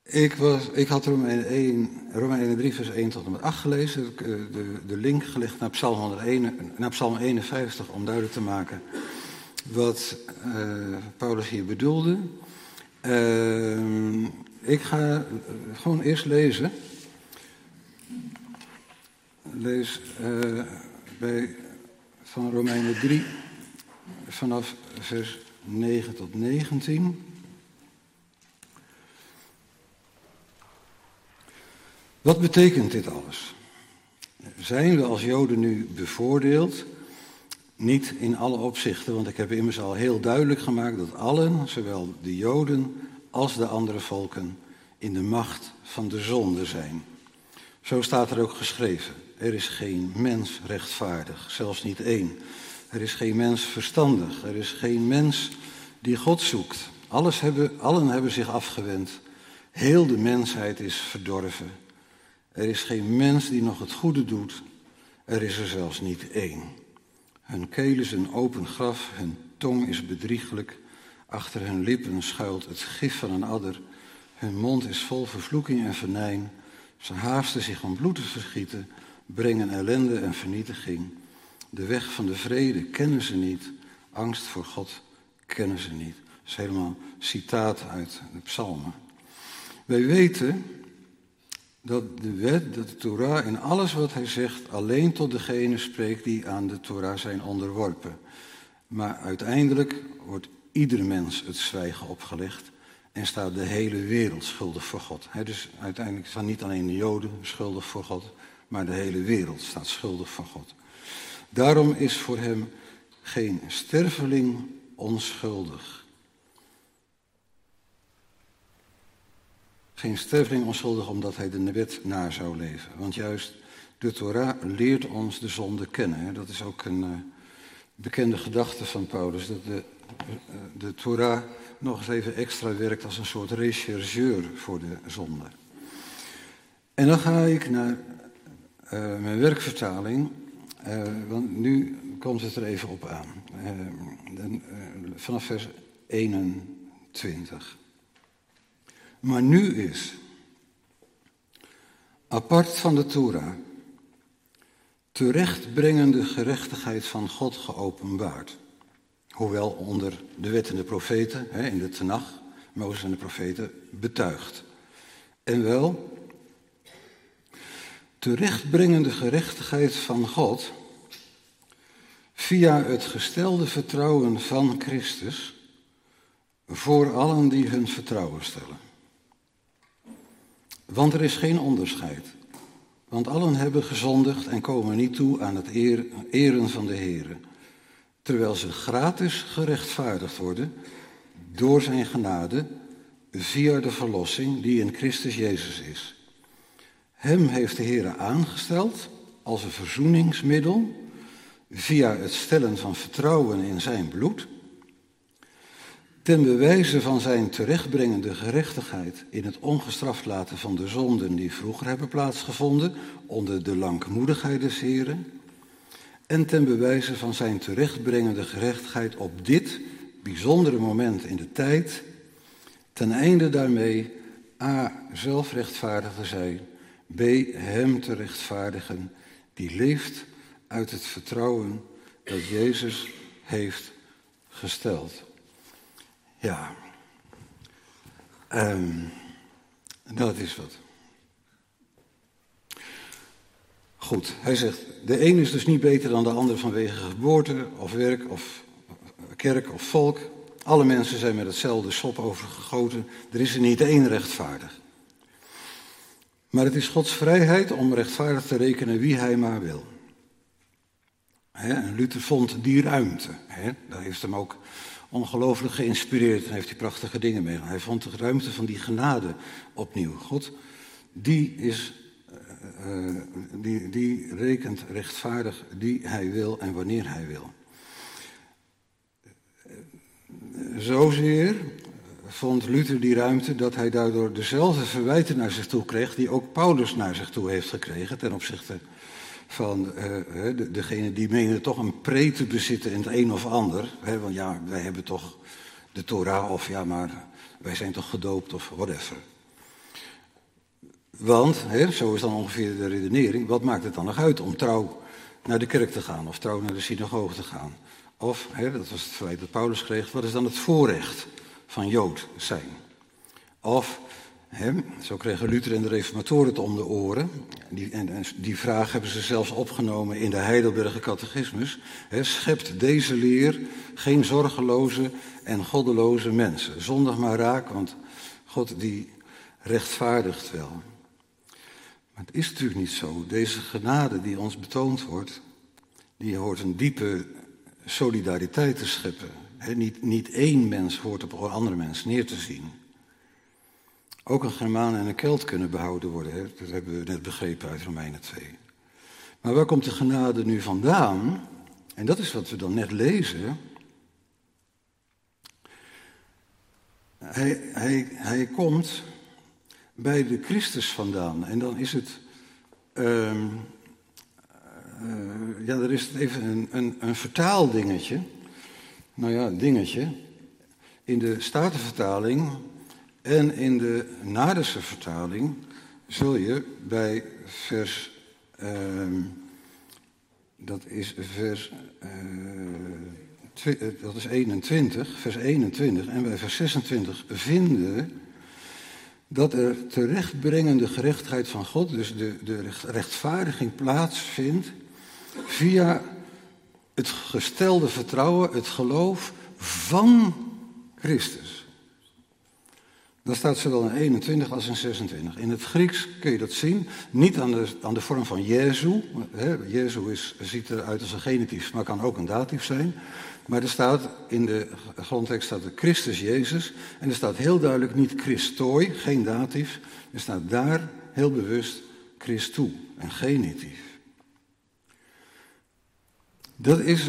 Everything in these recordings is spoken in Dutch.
Ik had Romeinen 3 vers 1 tot en met 8 gelezen. De link gelegd naar Psalm 51 om duidelijk te maken wat Paulus hier bedoelde. Ik ga gewoon eerst lezen. Lees van Romeinen 3 vanaf vers 9 tot 19. Wat betekent dit alles? Zijn we als Joden nu bevoordeeld? Niet in alle opzichten, want ik heb immers al heel duidelijk gemaakt dat allen, zowel de Joden als de andere volken, in de macht van de zonde zijn. Zo staat er ook geschreven. Er is geen mens rechtvaardig, zelfs niet één. Er is geen mens verstandig, er is geen mens die God zoekt. Allen hebben zich afgewend. Heel de mensheid is verdorven. Er is geen mens die nog het goede doet. Er is er zelfs niet één. Hun keel is een open graf, hun tong is bedrieglijk. Achter hun lippen schuilt het gif van een adder. Hun mond is vol vervloeking en venijn. Ze haasten zich om bloed te vergieten, brengen ellende en vernietiging. De weg van de vrede kennen ze niet. Angst voor God kennen ze niet. Dat is helemaal citaat uit de psalmen. Wij weten dat de wet, dat de Torah in alles wat hij zegt alleen tot degene spreekt die aan de Torah zijn onderworpen. Maar uiteindelijk wordt ieder mens het zwijgen opgelegd en staat de hele wereld schuldig voor God. Dus uiteindelijk staan niet alleen de Joden schuldig voor God, maar de hele wereld staat schuldig voor God. Daarom is voor hem geen sterveling onschuldig. Geen sterveling onschuldig omdat hij de wet na zou leven. Want juist de Torah leert ons de zonde kennen. Dat is ook een bekende gedachte van Paulus. Dat de Torah nog eens even extra werkt als een soort rechercheur voor de zonde. En dan ga ik naar mijn werkvertaling. Want nu komt het er even op aan. Vanaf vers 21. Maar nu is, apart van de Torah, terechtbrengende gerechtigheid van God geopenbaard. Hoewel onder de wet en de profeten, in de Tenach, Mozes en de profeten, betuigd. En wel, terechtbrengende gerechtigheid van God via het gestelde vertrouwen van Christus voor allen die hun vertrouwen stellen. Want er is geen onderscheid. Want allen hebben gezondigd en komen niet toe aan het eren van de Heere. Terwijl ze gratis gerechtvaardigd worden door zijn genade via de verlossing die in Christus Jezus is. Hem heeft de Heere aangesteld als een verzoeningsmiddel via het stellen van vertrouwen in zijn bloed, ten bewijze van zijn terechtbrengende gerechtigheid in het ongestraft laten van de zonden die vroeger hebben plaatsgevonden onder de langmoedigheid des Heren, en ten bewijze van zijn terechtbrengende gerechtigheid op dit bijzondere moment in de tijd, ten einde daarmee a. zelf rechtvaardig te zijn, b. hem te rechtvaardigen die leeft uit het vertrouwen dat Jezus heeft gesteld. Ja, dat is wat. Goed, hij zegt, de een is dus niet beter dan de ander vanwege geboorte of werk of kerk of volk. Alle mensen zijn met hetzelfde sop overgegoten. Er is er niet één rechtvaardig. Maar het is Gods vrijheid om rechtvaardig te rekenen wie hij maar wil. En Luther vond die ruimte. Dat heeft hem ook ongelooflijk geïnspireerd en heeft hij prachtige dingen mee. Hij vond de ruimte van die genade opnieuw. God, die rekent rechtvaardig die hij wil en wanneer hij wil. Zozeer vond Luther die ruimte dat hij daardoor dezelfde verwijten naar zich toe kreeg die ook Paulus naar zich toe heeft gekregen ten opzichte van degene die menen toch een pre te bezitten in het een of ander. Want ja, wij hebben toch de Torah of ja, maar wij zijn toch gedoopt of whatever. Want, zo is dan ongeveer de redenering, wat maakt het dan nog uit om trouw naar de kerk te gaan of trouw naar de synagoge te gaan? Of, dat was het verwijt dat Paulus kreeg, wat is dan het voorrecht van Jood zijn? Of, zo kregen Luther en de reformatoren het om de oren. Die vraag hebben ze zelfs opgenomen in de Heidelberger Catechismus. Schept deze leer geen zorgeloze en goddeloze mensen. Zondig maar raak, want God die rechtvaardigt wel. Maar het is natuurlijk niet zo. Deze genade die ons betoond wordt, die hoort een diepe solidariteit te scheppen. Niet één mens hoort op een andere mens neer te zien. Ook een Germaan en een Kelt kunnen behouden worden. Dat hebben we net begrepen uit Romeinen 2. Maar waar komt de genade nu vandaan? En dat is wat we dan net lezen. Hij komt bij de Christus vandaan. En dan is het... er is even een vertaaldingetje. Nou ja, dingetje. In de Statenvertaling en in de Naardense vertaling zul je bij vers... dat is 21, vers 21 en bij vers 26 vinden dat er terechtbrengende gerechtigheid van God, dus de rechtvaardiging plaatsvindt via het gestelde vertrouwen, het geloof van Christus. Dat staat zowel in 21 als in 26. In het Grieks kun je dat zien, niet aan de vorm van Jezu. Jezu ziet eruit als een genitief, maar kan ook een datief zijn. Maar er staat in de grondtekst staat er Christus Jezus. En er staat heel duidelijk niet Christoi, geen datief. Er staat daar heel bewust Christou, een genitief. Dat is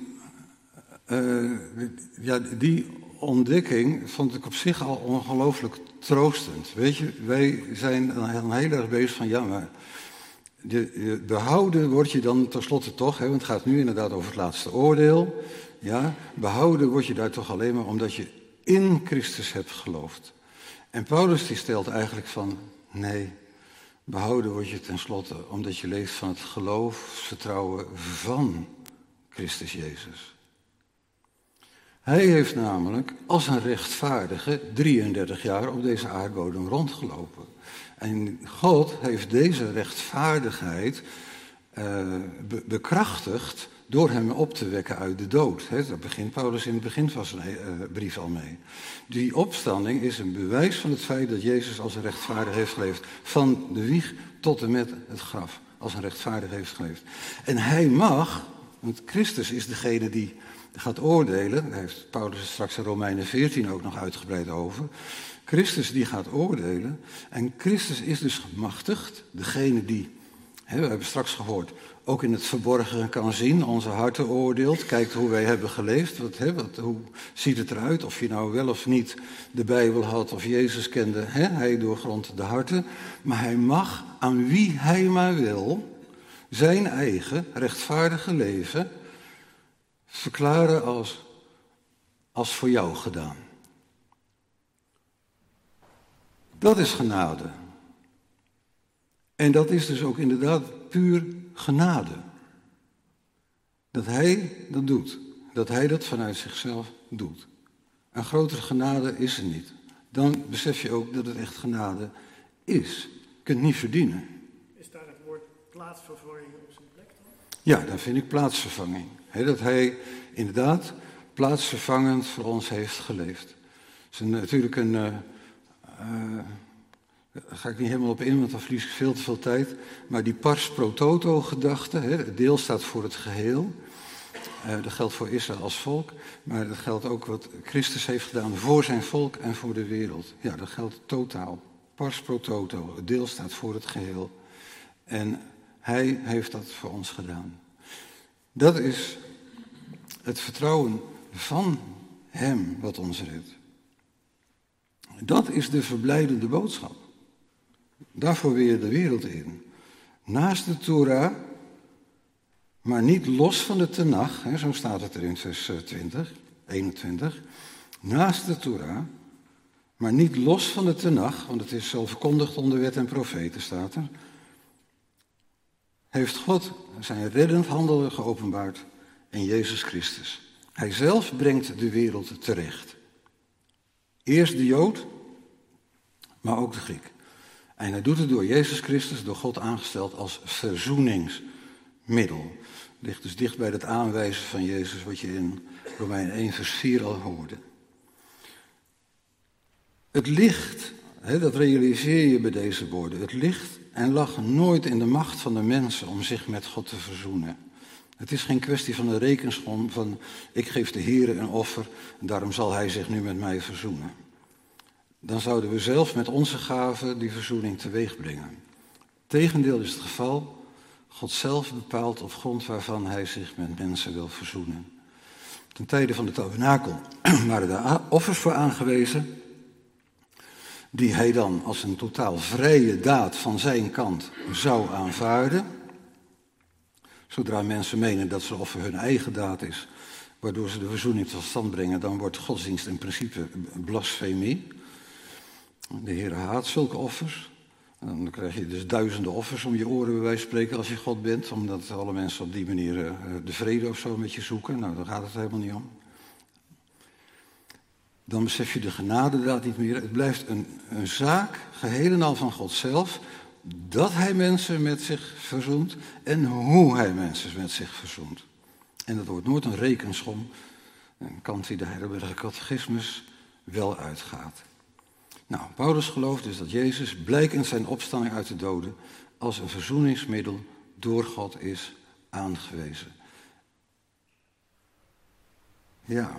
die ontdekking vond ik op zich al ongelooflijk troostend. Weet je, wij zijn dan heel erg bezig van, ja, maar behouden word je dan tenslotte toch, want het gaat nu inderdaad over het laatste oordeel. Ja, behouden word je daar toch alleen maar omdat je in Christus hebt geloofd. En Paulus die stelt eigenlijk van, nee, behouden word je tenslotte omdat je leeft van het geloof, vertrouwen van Christus Jezus. Hij heeft namelijk als een rechtvaardige 33 jaar op deze aardbodem rondgelopen. En God heeft deze rechtvaardigheid bekrachtigd door hem op te wekken uit de dood. Daar begint Paulus in het begin van zijn brief al mee. Die opstanding is een bewijs van het feit dat Jezus als een rechtvaardige heeft geleefd. Van de wieg tot en met het graf. Als een rechtvaardige heeft geleefd. En hij mag, want Christus is degene die gaat oordelen. Daar heeft Paulus straks in Romeinen 14 ook nog uitgebreid over. Christus die gaat oordelen. En Christus is dus gemachtigd. Degene die, we hebben straks gehoord, ook in het verborgen kan zien, onze harten oordeelt, kijkt hoe wij hebben geleefd, hoe ziet het eruit, of je nou wel of niet de Bijbel had of Jezus kende, hij doorgrondt de harten, maar hij mag aan wie hij maar wil zijn eigen rechtvaardige leven verklaren als voor jou gedaan. Dat is genade. En dat is dus ook inderdaad puur genade. Dat hij dat doet. Dat hij dat vanuit zichzelf doet. Een grotere genade is er niet. Dan besef je ook dat het echt genade is. Je kunt het niet verdienen. Is daar het woord plaatsvervanging op zijn plek dan? Ja, dan vind ik plaatsvervanging. Dat hij inderdaad plaatsvervangend voor ons heeft geleefd. Het is natuurlijk daar ga ik niet helemaal op in, want dan verlies ik veel te veel tijd. Maar die pars pro toto gedachte, het deel staat voor het geheel. Dat geldt voor Israël als volk, maar dat geldt ook wat Christus heeft gedaan voor zijn volk en voor de wereld. Ja, dat geldt totaal. Pars pro toto, het deel staat voor het geheel. En hij heeft dat voor ons gedaan. Dat is het vertrouwen van hem wat ons redt. Dat is de verblijdende boodschap. Daarvoor weer de wereld in. Naast de Torah, maar niet los van de Tenach, zo staat het er in vers 21. Naast de Torah, Maar niet los van de tenach, want het is zo verkondigd onder wet en profeten, staat er. Heeft God zijn reddend handelen geopenbaard in Jezus Christus. Hij zelf brengt de wereld terecht. Eerst de Jood, maar ook de Griek. En hij doet het door Jezus Christus, door God aangesteld als verzoeningsmiddel. Ligt dus dicht bij het aanwijzen van Jezus wat je in Romeinen 1 vers 4 al hoorde. Het licht, dat realiseer je bij deze woorden, het licht en lag nooit in de macht van de mensen om zich met God te verzoenen. Het is geen kwestie van een rekensom van ik geef de Heere een offer en daarom zal hij zich nu met mij verzoenen. Dan zouden we zelf met onze gaven die verzoening teweeg brengen. Tegendeel is het geval, God zelf bepaalt op grond waarvan hij zich met mensen wil verzoenen. Ten tijde van de tabernakel waren daar offers voor aangewezen, die hij dan als een totaal vrije daad van zijn kant zou aanvaarden. Zodra mensen menen dat zijn offer hun eigen daad is, waardoor ze de verzoening tot stand brengen, dan wordt godsdienst in principe blasfemie. De Heer haat zulke offers. En dan krijg je dus duizenden offers om je oren bij wijze van spreken als je God bent, omdat alle mensen op die manier de vrede of zo met je zoeken. Nou, daar gaat het helemaal niet om. Dan besef je de genadedaad niet meer. Het blijft een zaak, geheel en al van God zelf, dat hij mensen met zich verzoent en hoe hij mensen met zich verzoent. En dat wordt nooit een rekensom, een kant die de Heidelberger Catechismus wel uitgaat. Nou, Paulus gelooft dus dat Jezus blijkend zijn opstanding uit de doden als een verzoeningsmiddel door God is aangewezen. Ja.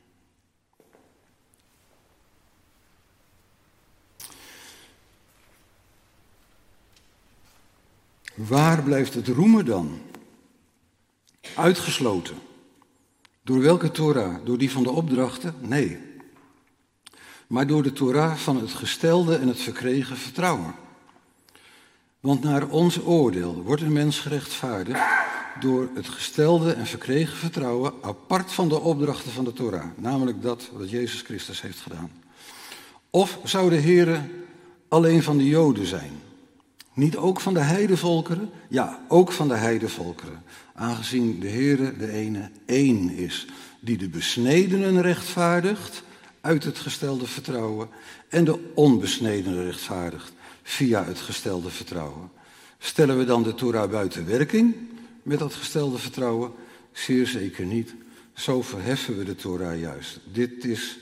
Waar blijft het roemen dan? Uitgesloten. Door welke Torah? Door die van de opdrachten? Nee. Maar door de Torah van het gestelde en het verkregen vertrouwen. Want naar ons oordeel wordt een mens gerechtvaardigd door het gestelde en verkregen vertrouwen apart van de opdrachten van de Torah. Namelijk dat wat Jezus Christus heeft gedaan. Of zou de Heere alleen van de Joden zijn? Niet ook van de heidevolkeren? Ja, ook van de heidevolkeren. Aangezien de Heere de ene één is, die de besnedenen rechtvaardigt uit het gestelde vertrouwen en de onbesnedenen rechtvaardigt via het gestelde vertrouwen. Stellen we dan de Torah buiten werking met dat gestelde vertrouwen? Zeer zeker niet. Zo verheffen we de Torah juist. Dit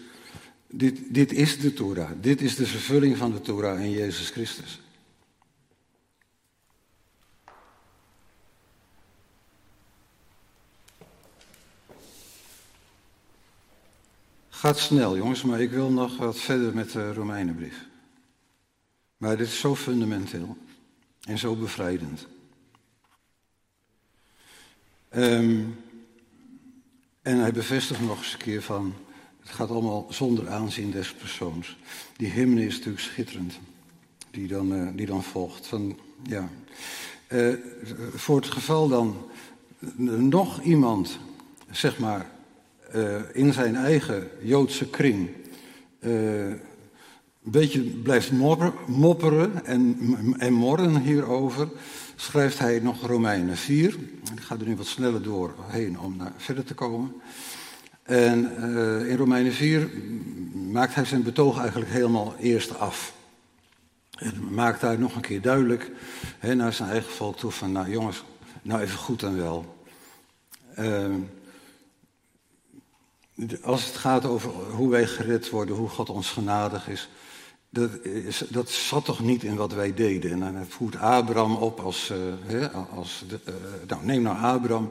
is de Torah. Dit is de vervulling van de Torah in Jezus Christus. Gaat snel, jongens, maar ik wil nog wat verder met de Romeinenbrief. Maar dit is zo fundamenteel en zo bevrijdend. En hij bevestigt nog eens een keer van, het gaat allemaal zonder aanzien des persoons. Die hymne is natuurlijk schitterend, die dan volgt. Van, ja. Voor het geval dan nog iemand, zeg maar, in zijn eigen Joodse kring een beetje blijft mopperen en morren hierover, schrijft hij nog Romeinen 4. Ik ga er nu wat sneller doorheen om verder te komen. En in Romeinen 4 maakt hij zijn betoog eigenlijk helemaal eerst af. En maakt daar nog een keer duidelijk naar zijn eigen volk toe van, nou jongens, nou even goed en wel. Als het gaat over hoe wij gered worden, hoe God ons genadig is, dat zat toch niet in wat wij deden. En dan voert Abraham op neem nou Abraham.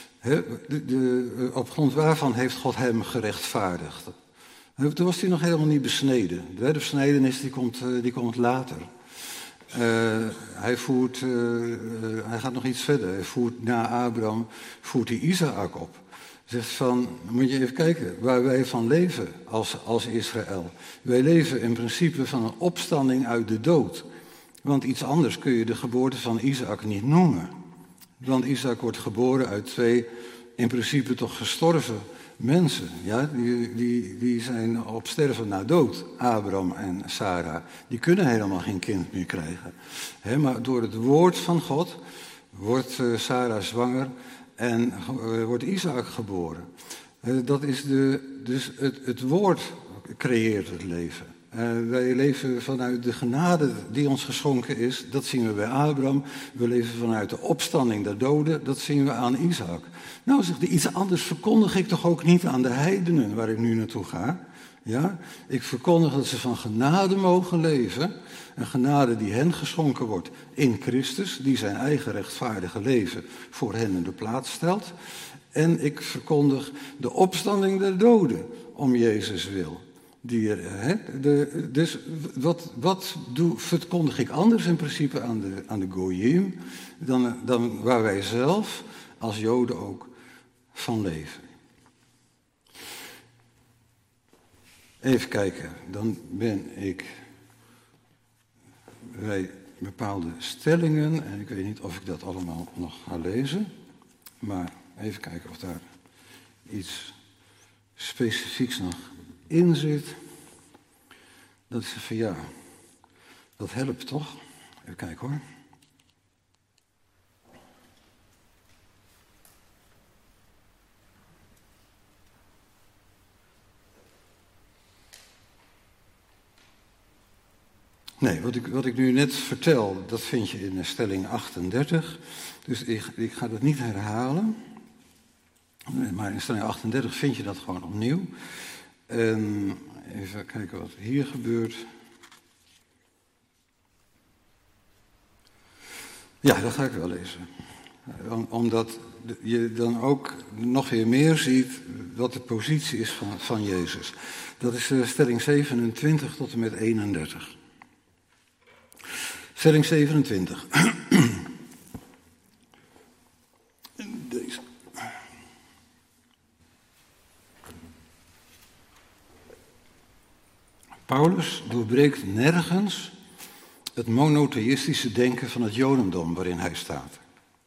Op grond waarvan heeft God hem gerechtvaardigd? Toen was hij nog helemaal niet besneden. De besnedenis die komt later. Hij gaat nog iets verder. Hij voert na Abraham, voert hij Isaac op. Zegt van, moet je even kijken waar wij van leven als Israël. Wij leven in principe van een opstanding uit de dood. Want iets anders kun je de geboorte van Isaac niet noemen. Want Isaac wordt geboren uit twee in principe toch gestorven mensen, ja, die zijn op sterven na dood. Abraham en Sarah, die kunnen helemaal geen kind meer krijgen. Maar door het woord van God wordt Sarah zwanger en wordt Isaac geboren. Dat is dus het woord creëert het leven. Wij leven vanuit de genade die ons geschonken is. Dat zien we bij Abraham. We leven vanuit de opstanding der doden. Dat zien we aan Isaac. Nou, zegt hij, iets anders verkondig ik toch ook niet aan de heidenen waar ik nu naartoe ga. Ja? Ik verkondig dat ze van genade mogen leven. Een genade die hen geschonken wordt in Christus. Die zijn eigen rechtvaardige leven voor hen in de plaats stelt. En ik verkondig de opstanding der doden om Jezus wil. Dus wat verkondig ik anders in principe aan de Goyim dan waar wij zelf als Joden ook van leven. Even kijken, dan ben ik bij bepaalde stellingen, en ik weet niet of ik dat allemaal nog ga lezen, maar even kijken of daar iets specifieks nog in zit. Dat is van ja, dat helpt toch? Even kijken hoor. Nee, wat ik nu net vertel, dat vind je in stelling 38. Dus ik ga dat niet herhalen. Maar in stelling 38 vind je dat gewoon opnieuw. Even kijken wat hier gebeurt. Ja, dat ga ik wel lezen. Omdat je dan ook nog weer meer ziet wat de positie is van Jezus. Dat is stelling 27 tot en met 31. Stelling 27. Deze. Paulus doorbreekt nergens het monotheïstische denken van het Jodendom waarin hij staat.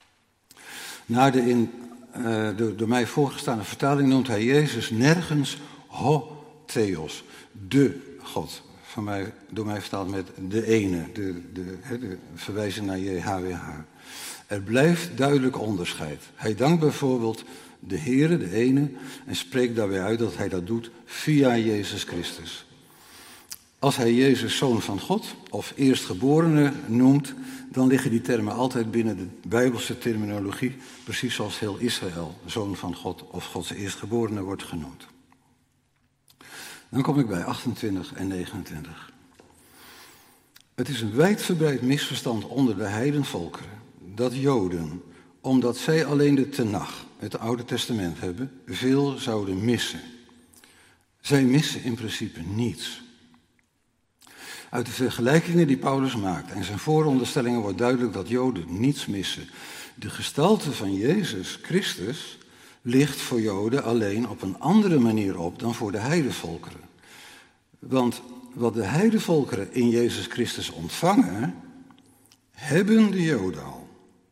Naar de door mij voorgestane vertaling noemt hij Jezus nergens ho theos, de God. Door mij vertaald met de ene, de verwijzing naar JHWH. Er blijft duidelijk onderscheid. Hij dankt bijvoorbeeld de Heere, de ene, en spreekt daarbij uit dat hij dat doet via Jezus Christus. Als hij Jezus zoon van God of eerstgeborene noemt, dan liggen die termen altijd binnen de Bijbelse terminologie, precies zoals heel Israël zoon van God of Gods eerstgeborene wordt genoemd. Dan kom ik bij 28 en 29. Het is een wijdverbreid misverstand onder de heidenvolkeren dat Joden, omdat zij alleen de Tenach, het Oude Testament hebben, veel zouden missen. Zij missen in principe niets. Uit de vergelijkingen die Paulus maakt en zijn vooronderstellingen wordt duidelijk dat Joden niets missen. De gestalte van Jezus Christus ligt voor Joden alleen op een andere manier op dan voor de heidenvolkeren. Want wat de heidenvolkeren in Jezus Christus ontvangen, hebben de Joden al.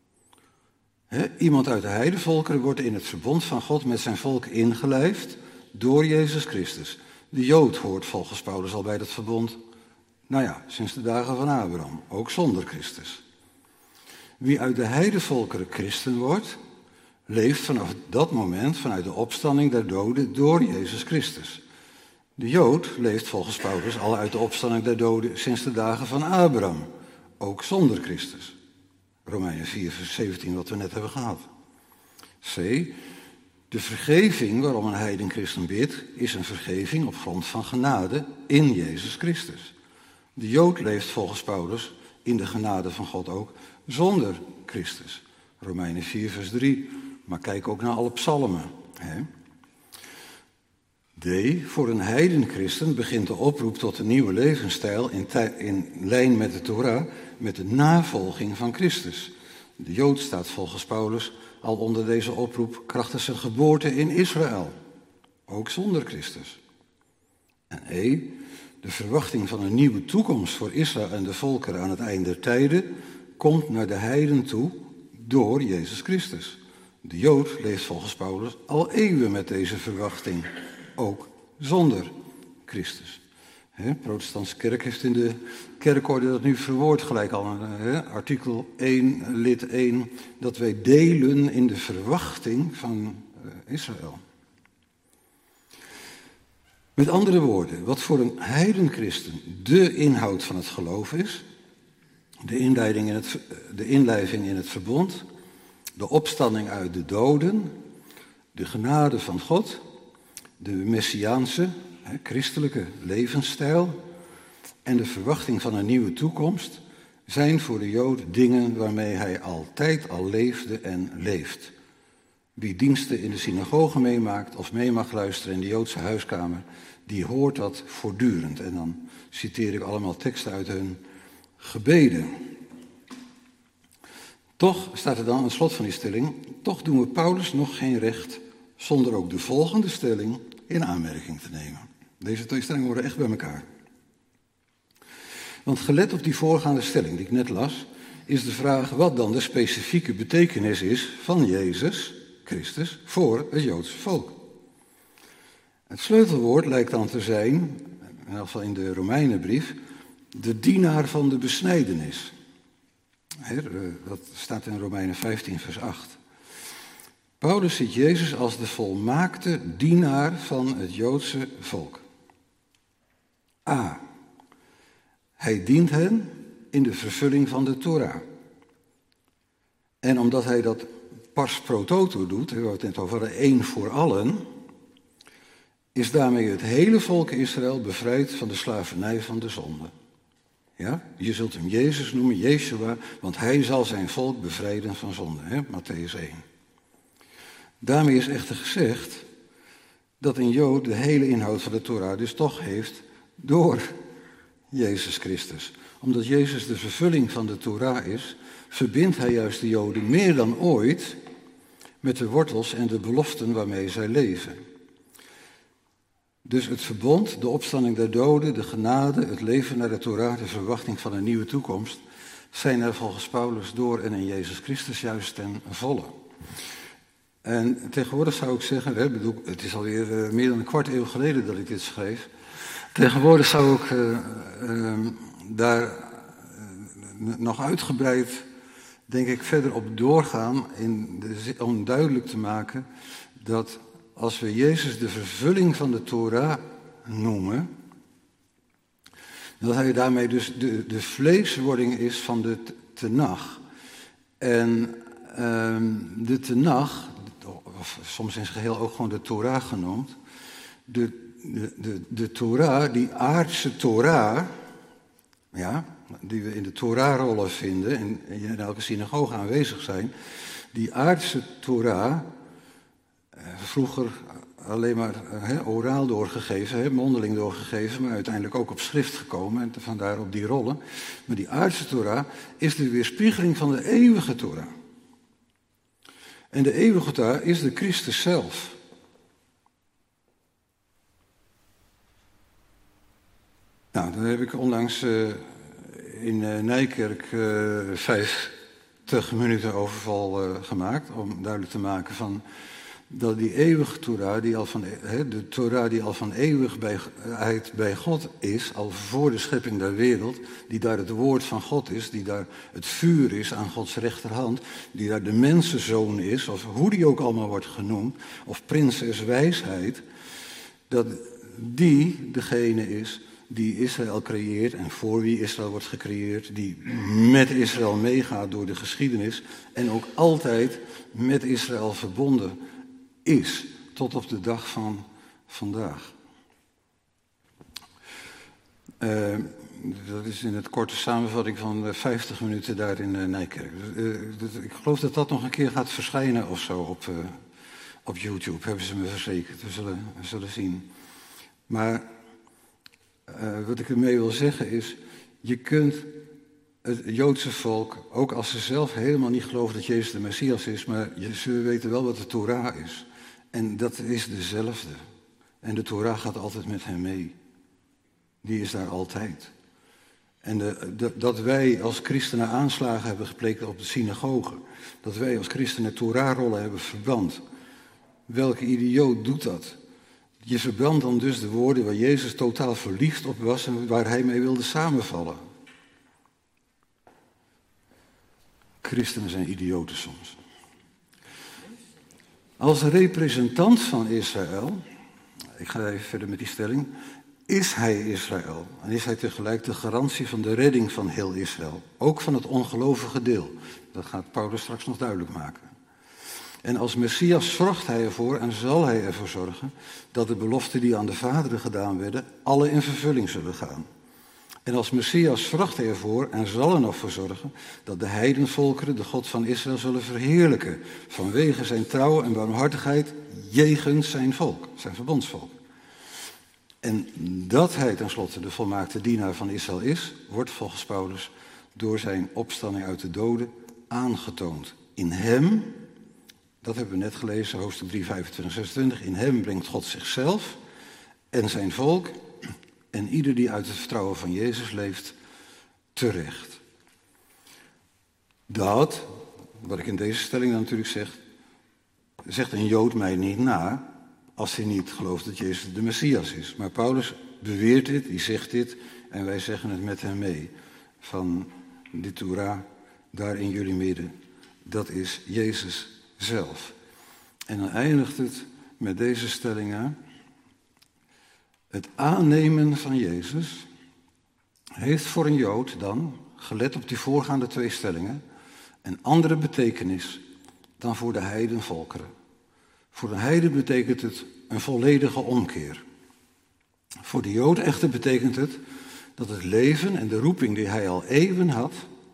Iemand uit de heidenvolkeren wordt in het verbond van God met zijn volk ingelijfd door Jezus Christus. De Jood hoort volgens Paulus al bij dat verbond, sinds de dagen van Abraham, ook zonder Christus. Wie uit de heidenvolkeren christen wordt, leeft vanaf dat moment vanuit de opstanding der doden door Jezus Christus. De Jood leeft volgens Paulus al uit de opstanding der doden sinds de dagen van Abraham, ook zonder Christus. Romeinen 4, vers 17, wat we net hebben gehad. C. De vergeving waarom een heidenchristen bidt, is een vergeving op grond van genade in Jezus Christus. De Jood leeft volgens Paulus in de genade van God ook zonder Christus. Romeinen 4, vers 3. Maar kijk ook naar alle psalmen. D. Voor een heidenchristen begint de oproep tot een nieuwe levensstijl in lijn met de Torah, met de navolging van Christus. De Jood staat volgens Paulus al onder deze oproep krachtens zijn geboorte in Israël, ook zonder Christus. En E. De verwachting van een nieuwe toekomst voor Israël en de volkeren aan het eind der tijden komt naar de heiden toe door Jezus Christus. De Jood leeft volgens Paulus al eeuwen met deze verwachting, ook zonder Christus. De protestantse kerk heeft in de kerkorde dat nu verwoord gelijk al. Artikel 1, lid 1, dat wij delen in de verwachting van Israël. Met andere woorden, wat voor een heidenchristen de inhoud van het geloof is, de inlijving in het verbond, de opstanding uit de doden, de genade van God, de messiaanse, christelijke levensstijl en de verwachting van een nieuwe toekomst, zijn voor de Jood dingen waarmee hij altijd al leefde en leeft. Wie diensten in de synagoge meemaakt of mee mag luisteren in de Joodse huiskamer, die hoort dat voortdurend. En dan citeer ik allemaal teksten uit hun gebeden. Toch staat er dan aan het slot van die stelling, toch doen we Paulus nog geen recht zonder ook de volgende stelling in aanmerking te nemen. Deze twee stellingen worden echt bij elkaar. Want gelet op die voorgaande stelling die ik net las, is de vraag wat dan de specifieke betekenis is van Jezus Christus voor het Joodse volk. Het sleutelwoord lijkt dan te zijn, in ieder geval in de Romeinenbrief, de dienaar van de besnijdenis. Dat staat in Romeinen 15 vers 8. Paulus ziet Jezus als de volmaakte dienaar van het Joodse volk. A. Hij dient hen in de vervulling van de Torah. En omdat hij dat pars pro toto doet, we hebben het net over één voor allen, is daarmee het hele volk Israël bevrijd van de slavernij van de zonde. Ja? Je zult hem Jezus noemen, Yeshua, want hij zal zijn volk bevrijden van zonde. Matthäus 1. Daarmee is echter gezegd dat een Jood de hele inhoud van de Torah dus toch heeft door Jezus Christus. Omdat Jezus de vervulling van de Torah is, verbindt hij juist de Joden meer dan ooit met de wortels en de beloften waarmee zij leven. Dus het verbond, de opstanding der doden, de genade, het leven naar de Torah, de verwachting van een nieuwe toekomst, zijn er volgens Paulus door en in Jezus Christus juist ten volle. En tegenwoordig zou ik zeggen, het is alweer meer dan een kwart eeuw geleden dat ik dit schreef. Tegenwoordig zou ik daar nog uitgebreid, denk ik, verder op doorgaan om duidelijk te maken dat als we Jezus de vervulling van de Torah noemen, dat hij daarmee dus de vleeswording is van de Tenach. En de Tenach, of soms in zijn geheel ook gewoon de Torah genoemd, de Torah, die aardse Torah, ja, die we in de Torahrollen vinden en in elke synagoge aanwezig zijn, die aardse Torah, vroeger alleen maar oraal doorgegeven, mondeling doorgegeven, maar uiteindelijk ook op schrift gekomen en vandaar op die rollen. Maar die aardse Torah is de weerspiegeling van de eeuwige Torah. En de eeuwige Torah is de Christus zelf. Nou, dan heb ik onlangs in Nijkerk 50 minuten overval gemaakt om duidelijk te maken van dat die eeuwige Torah, de Torah die al van eeuwigheid bij God is, al voor de schepping der wereld, die daar het woord van God is, die daar het vuur is aan Gods rechterhand, die daar de mensenzoon is, of hoe die ook allemaal wordt genoemd, of prinses wijsheid, dat die degene is die Israël creëert en voor wie Israël wordt gecreëerd, die met Israël meegaat door de geschiedenis en ook altijd met Israël verbonden is, tot op de dag van vandaag. Dat is in het korte samenvatting van 50 minuten daar in Nijkerk. Ik geloof dat dat nog een keer gaat verschijnen of zo op YouTube, hebben ze me verzekerd. We zullen zien. Maar wat ik ermee wil zeggen is, je kunt het Joodse volk, ook als ze zelf helemaal niet geloven dat Jezus de Messias is, maar ze weten wel wat de Torah is. En dat is dezelfde. En de Torah gaat altijd met hem mee. Die is daar altijd. En dat wij als christenen aanslagen hebben gepleegd op de synagoge. Dat wij als christenen Torah-rollen hebben verbrand. Welke idioot doet dat? Je verbrandt dan dus de woorden waar Jezus totaal verliefd op was en waar hij mee wilde samenvallen. Christenen zijn idioten soms. Als representant van Israël, ik ga even verder met die stelling, is hij Israël. En is hij tegelijk de garantie van de redding van heel Israël. Ook van het ongelovige deel. Dat gaat Paulus straks nog duidelijk maken. En als Messias zorgt hij ervoor en zal hij ervoor zorgen dat de beloften die aan de vaderen gedaan werden, alle in vervulling zullen gaan. En als Messias zorgt hij ervoor en zal er nog voor zorgen dat de heidenvolkeren de God van Israël zullen verheerlijken vanwege zijn trouw en barmhartigheid jegens zijn volk, zijn verbondsvolk. En dat hij tenslotte de volmaakte dienaar van Israël is, wordt volgens Paulus door zijn opstanding uit de doden aangetoond. In hem, dat hebben we net gelezen, hoofdstuk 3, 25, 26, in hem brengt God zichzelf en zijn volk en ieder die uit het vertrouwen van Jezus leeft, terecht. Dat, wat ik in deze stelling dan natuurlijk zeg, zegt een Jood mij niet na als hij niet gelooft dat Jezus de Messias is. Maar Paulus beweert dit, die zegt dit en wij zeggen het met hem mee. Van die Torah, daar in jullie midden, dat is Jezus zelf. En dan eindigt het met deze stellingen. Het aannemen van Jezus heeft voor een Jood dan, gelet op die voorgaande twee stellingen, een andere betekenis dan voor de heidenvolkeren. Voor de heiden betekent het een volledige omkeer. Voor de Jood echter betekent het dat het leven en de roeping die hij al eeuwen had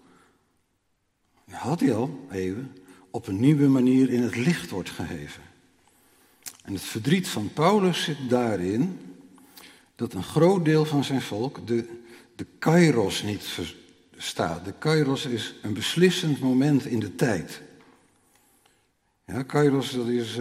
hij al eeuwen, op een nieuwe manier in het licht wordt geheven. En het verdriet van Paulus zit daarin dat een groot deel van zijn volk de kairos niet verstaat. De kairos is een beslissend moment in de tijd. Ja, kairos, dat is...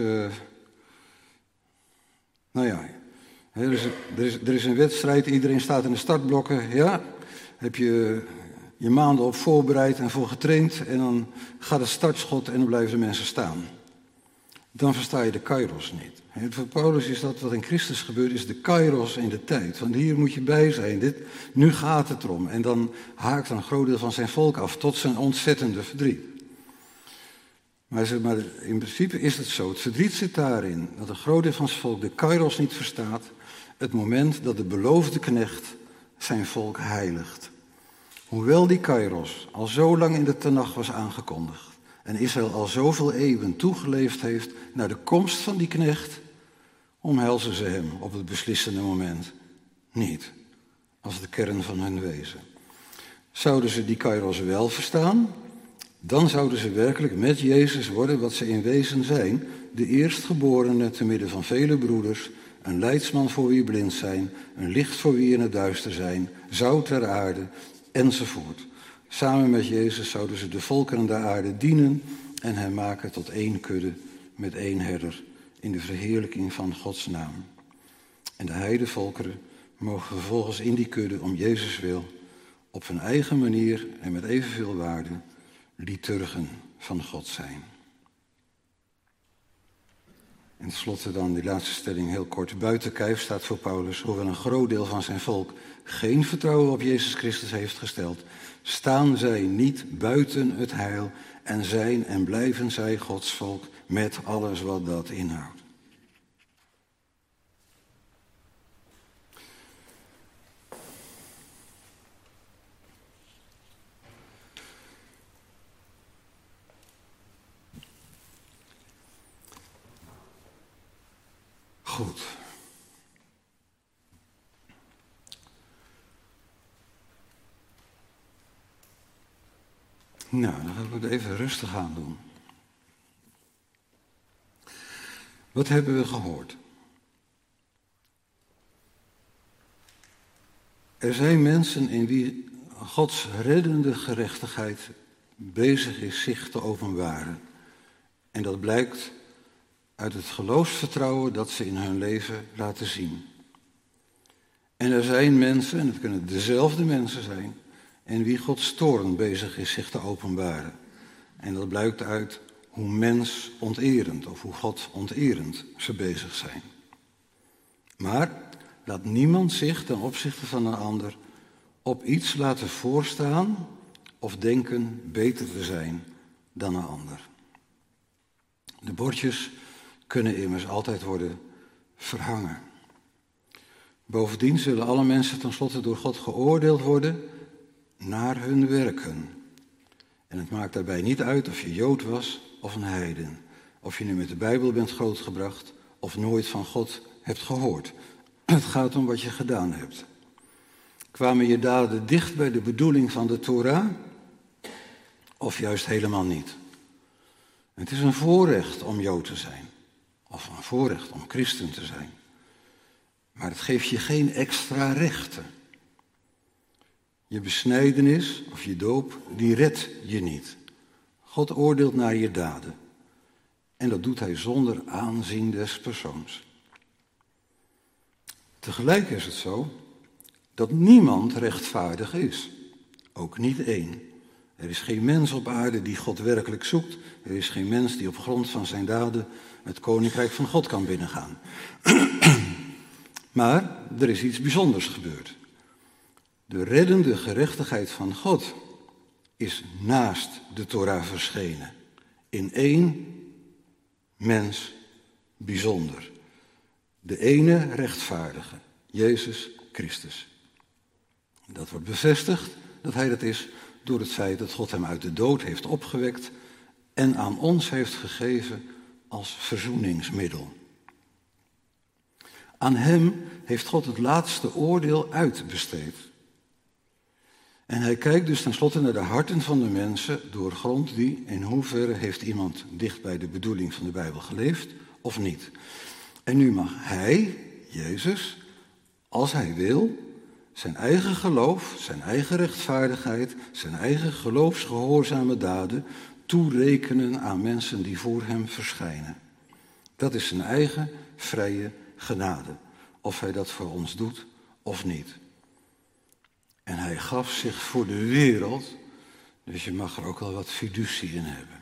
er is een wedstrijd, iedereen staat in de startblokken. Ja, heb je je maanden op voorbereid en voor getraind en dan gaat het startschot en dan blijven de mensen staan. Dan versta je de kairos niet. En voor Paulus is dat wat in Christus gebeurt, is de kairos in de tijd. Want hier moet je bij zijn, nu gaat het erom. En dan haakt een groot deel van zijn volk af, tot zijn ontzettende verdriet. Maar in principe is het zo, het verdriet zit daarin, dat een groot deel van zijn volk de kairos niet verstaat, het moment dat de beloofde knecht zijn volk heiligt. Hoewel die kairos al zo lang in de Tenach was aangekondigd en Israël al zoveel eeuwen toegeleefd heeft naar de komst van die knecht, omhelzen ze hem op het beslissende moment niet, als de kern van hun wezen. Zouden ze die kairos wel verstaan, dan zouden ze werkelijk met Jezus worden wat ze in wezen zijn, de eerstgeborene te midden van vele broeders, een leidsman voor wie blind zijn, een licht voor wie in het duister zijn, zout ter aarde, enzovoort. Samen met Jezus zouden ze de volkeren der aarde dienen en hem maken tot één kudde met één herder in de verheerlijking van Gods naam. En de heidenvolkeren mogen vervolgens in die kudde om Jezus wil op hun eigen manier en met evenveel waarde liturgen van God zijn. En tenslotte dan die laatste stelling heel kort. Buiten kijf staat voor Paulus, hoewel een groot deel van zijn volk geen vertrouwen op Jezus Christus heeft gesteld, staan zij niet buiten het heil en zijn en blijven zij Gods volk met alles wat dat inhoudt. Goed. Nou, dan gaan we het even rustig aan doen. Wat hebben we gehoord? Er zijn mensen in wie Gods reddende gerechtigheid bezig is zich te openbaren. En dat blijkt uit het geloofsvertrouwen dat ze in hun leven laten zien. En er zijn mensen, en het kunnen dezelfde mensen zijn, en wie Gods toorn bezig is zich te openbaren. En dat blijkt uit hoe mensonterend of hoe godonterend ze bezig zijn. Maar laat niemand zich ten opzichte van een ander op iets laten voorstaan of denken beter te zijn dan een ander. De bordjes kunnen immers altijd worden verhangen. Bovendien zullen alle mensen tenslotte door God geoordeeld worden naar hun werken. En het maakt daarbij niet uit of je Jood was of een heiden. Of je nu met de Bijbel bent grootgebracht of nooit van God hebt gehoord. Het gaat om wat je gedaan hebt. Kwamen je daden dicht bij de bedoeling van de Torah? Of juist helemaal niet? Het is een voorrecht om Jood te zijn. Of een voorrecht om christen te zijn. Maar het geeft je geen extra rechten. Je besnijdenis of je doop, die redt je niet. God oordeelt naar je daden. En dat doet hij zonder aanzien des persoons. Tegelijk is het zo dat niemand rechtvaardig is. Ook niet één. Er is geen mens op aarde die God werkelijk zoekt. Er is geen mens die op grond van zijn daden het koninkrijk van God kan binnengaan. Maar er is iets bijzonders gebeurd. De reddende gerechtigheid van God is naast de Torah verschenen. In één mens bijzonder. De ene rechtvaardige, Jezus Christus. Dat wordt bevestigd dat hij dat is door het feit dat God hem uit de dood heeft opgewekt en aan ons heeft gegeven als verzoeningsmiddel. Aan hem heeft God het laatste oordeel uitbesteed. En hij kijkt dus tenslotte naar de harten van de mensen, doorgrondt die in hoeverre heeft iemand dicht bij de bedoeling van de Bijbel geleefd of niet. En nu mag hij, Jezus, als hij wil, zijn eigen geloof, zijn eigen rechtvaardigheid, zijn eigen geloofsgehoorzame daden toerekenen aan mensen die voor hem verschijnen. Dat is zijn eigen vrije genade, of hij dat voor ons doet of niet. En hij gaf zich voor de wereld, dus je mag er ook wel wat fiducie in hebben.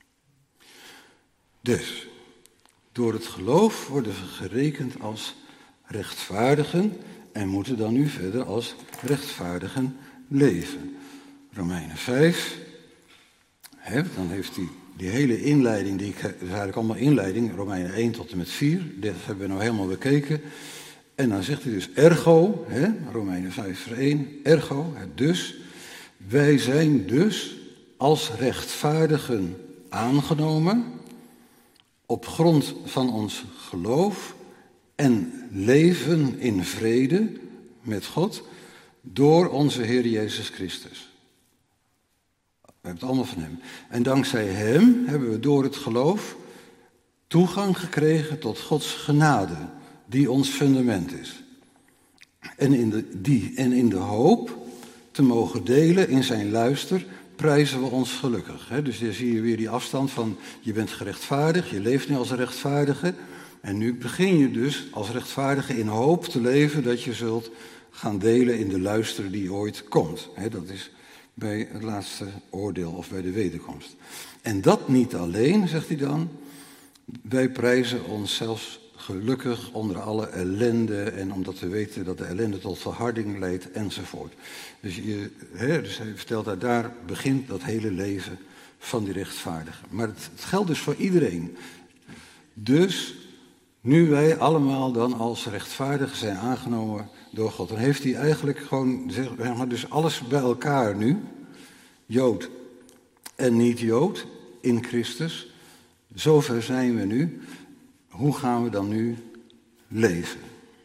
Dus, door het geloof worden we gerekend als rechtvaardigen en moeten dan nu verder als rechtvaardigen leven. Romeinen 5, dan heeft hij die hele inleiding, dat is eigenlijk allemaal inleiding, Romeinen 1 tot en met 4, dat hebben we nou helemaal bekeken. En dan zegt hij dus ergo, Romeinen 5 vers 1, ergo, dus, wij zijn dus als rechtvaardigen aangenomen op grond van ons geloof en leven in vrede met God door onze Heer Jezus Christus. We hebben het allemaal van hem. En dankzij hem hebben we door het geloof toegang gekregen tot Gods genade, die ons fundament is. En in de hoop te mogen delen in zijn luister prijzen we ons gelukkig. Dus daar zie je weer die afstand van je bent gerechtvaardigd, je leeft nu als een rechtvaardige. En nu begin je dus als rechtvaardige in hoop te leven dat je zult gaan delen in de luister die ooit komt. Dat is bij het laatste oordeel of bij de wederkomst. En dat niet alleen, zegt hij dan. Wij prijzen ons zelfs gelukkig onder alle ellende en omdat we weten dat de ellende tot verharding leidt enzovoort. Dus hij vertelt daar begint dat hele leven van die rechtvaardigen. Maar het geldt dus voor iedereen. Dus nu wij allemaal dan als rechtvaardigen zijn aangenomen door God, dan heeft hij eigenlijk gewoon, zeg maar, dus alles bij elkaar nu, Jood en niet-Jood, in Christus. Zover zijn we nu. Hoe gaan we dan nu leven?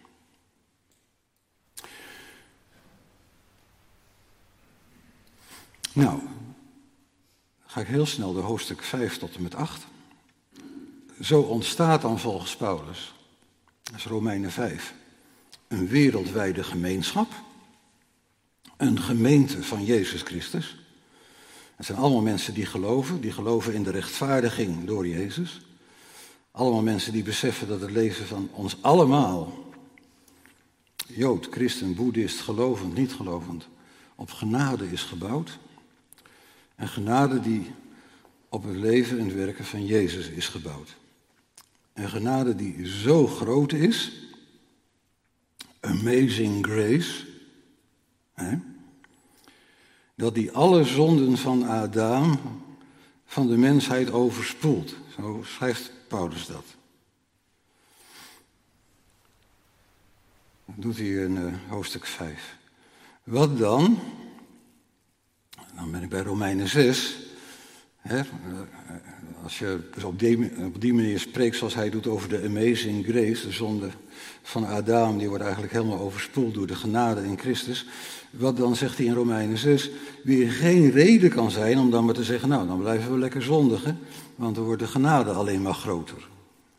Nou, dan ga ik heel snel door hoofdstuk 5 tot en met 8. Zo ontstaat dan volgens Paulus, dat is Romeinen 5, een wereldwijde gemeenschap. Een gemeente van Jezus Christus. Het zijn allemaal mensen die geloven in de rechtvaardiging door Jezus. Allemaal mensen die beseffen dat het leven van ons allemaal, Jood, christen, boeddhist, gelovend, niet gelovend, op genade is gebouwd. En genade die op het leven en het werken van Jezus is gebouwd. Een genade die zo groot is, amazing grace, dat die alle zonden van Adam, van de mensheid overspoelt. Zo schrijft Paulus dat. Dat doet hij in hoofdstuk 5. Wat dan? Dan ben ik bij Romeinen 6. Als je dus op die manier spreekt zoals hij doet over de amazing grace, de zonde van Adam, die wordt eigenlijk helemaal overspoeld door de genade in Christus. Wat dan, zegt hij in Romeinen 6, weer geen reden kan zijn om dan maar te zeggen, nou, dan blijven we lekker zondigen, want dan wordt de genade alleen maar groter.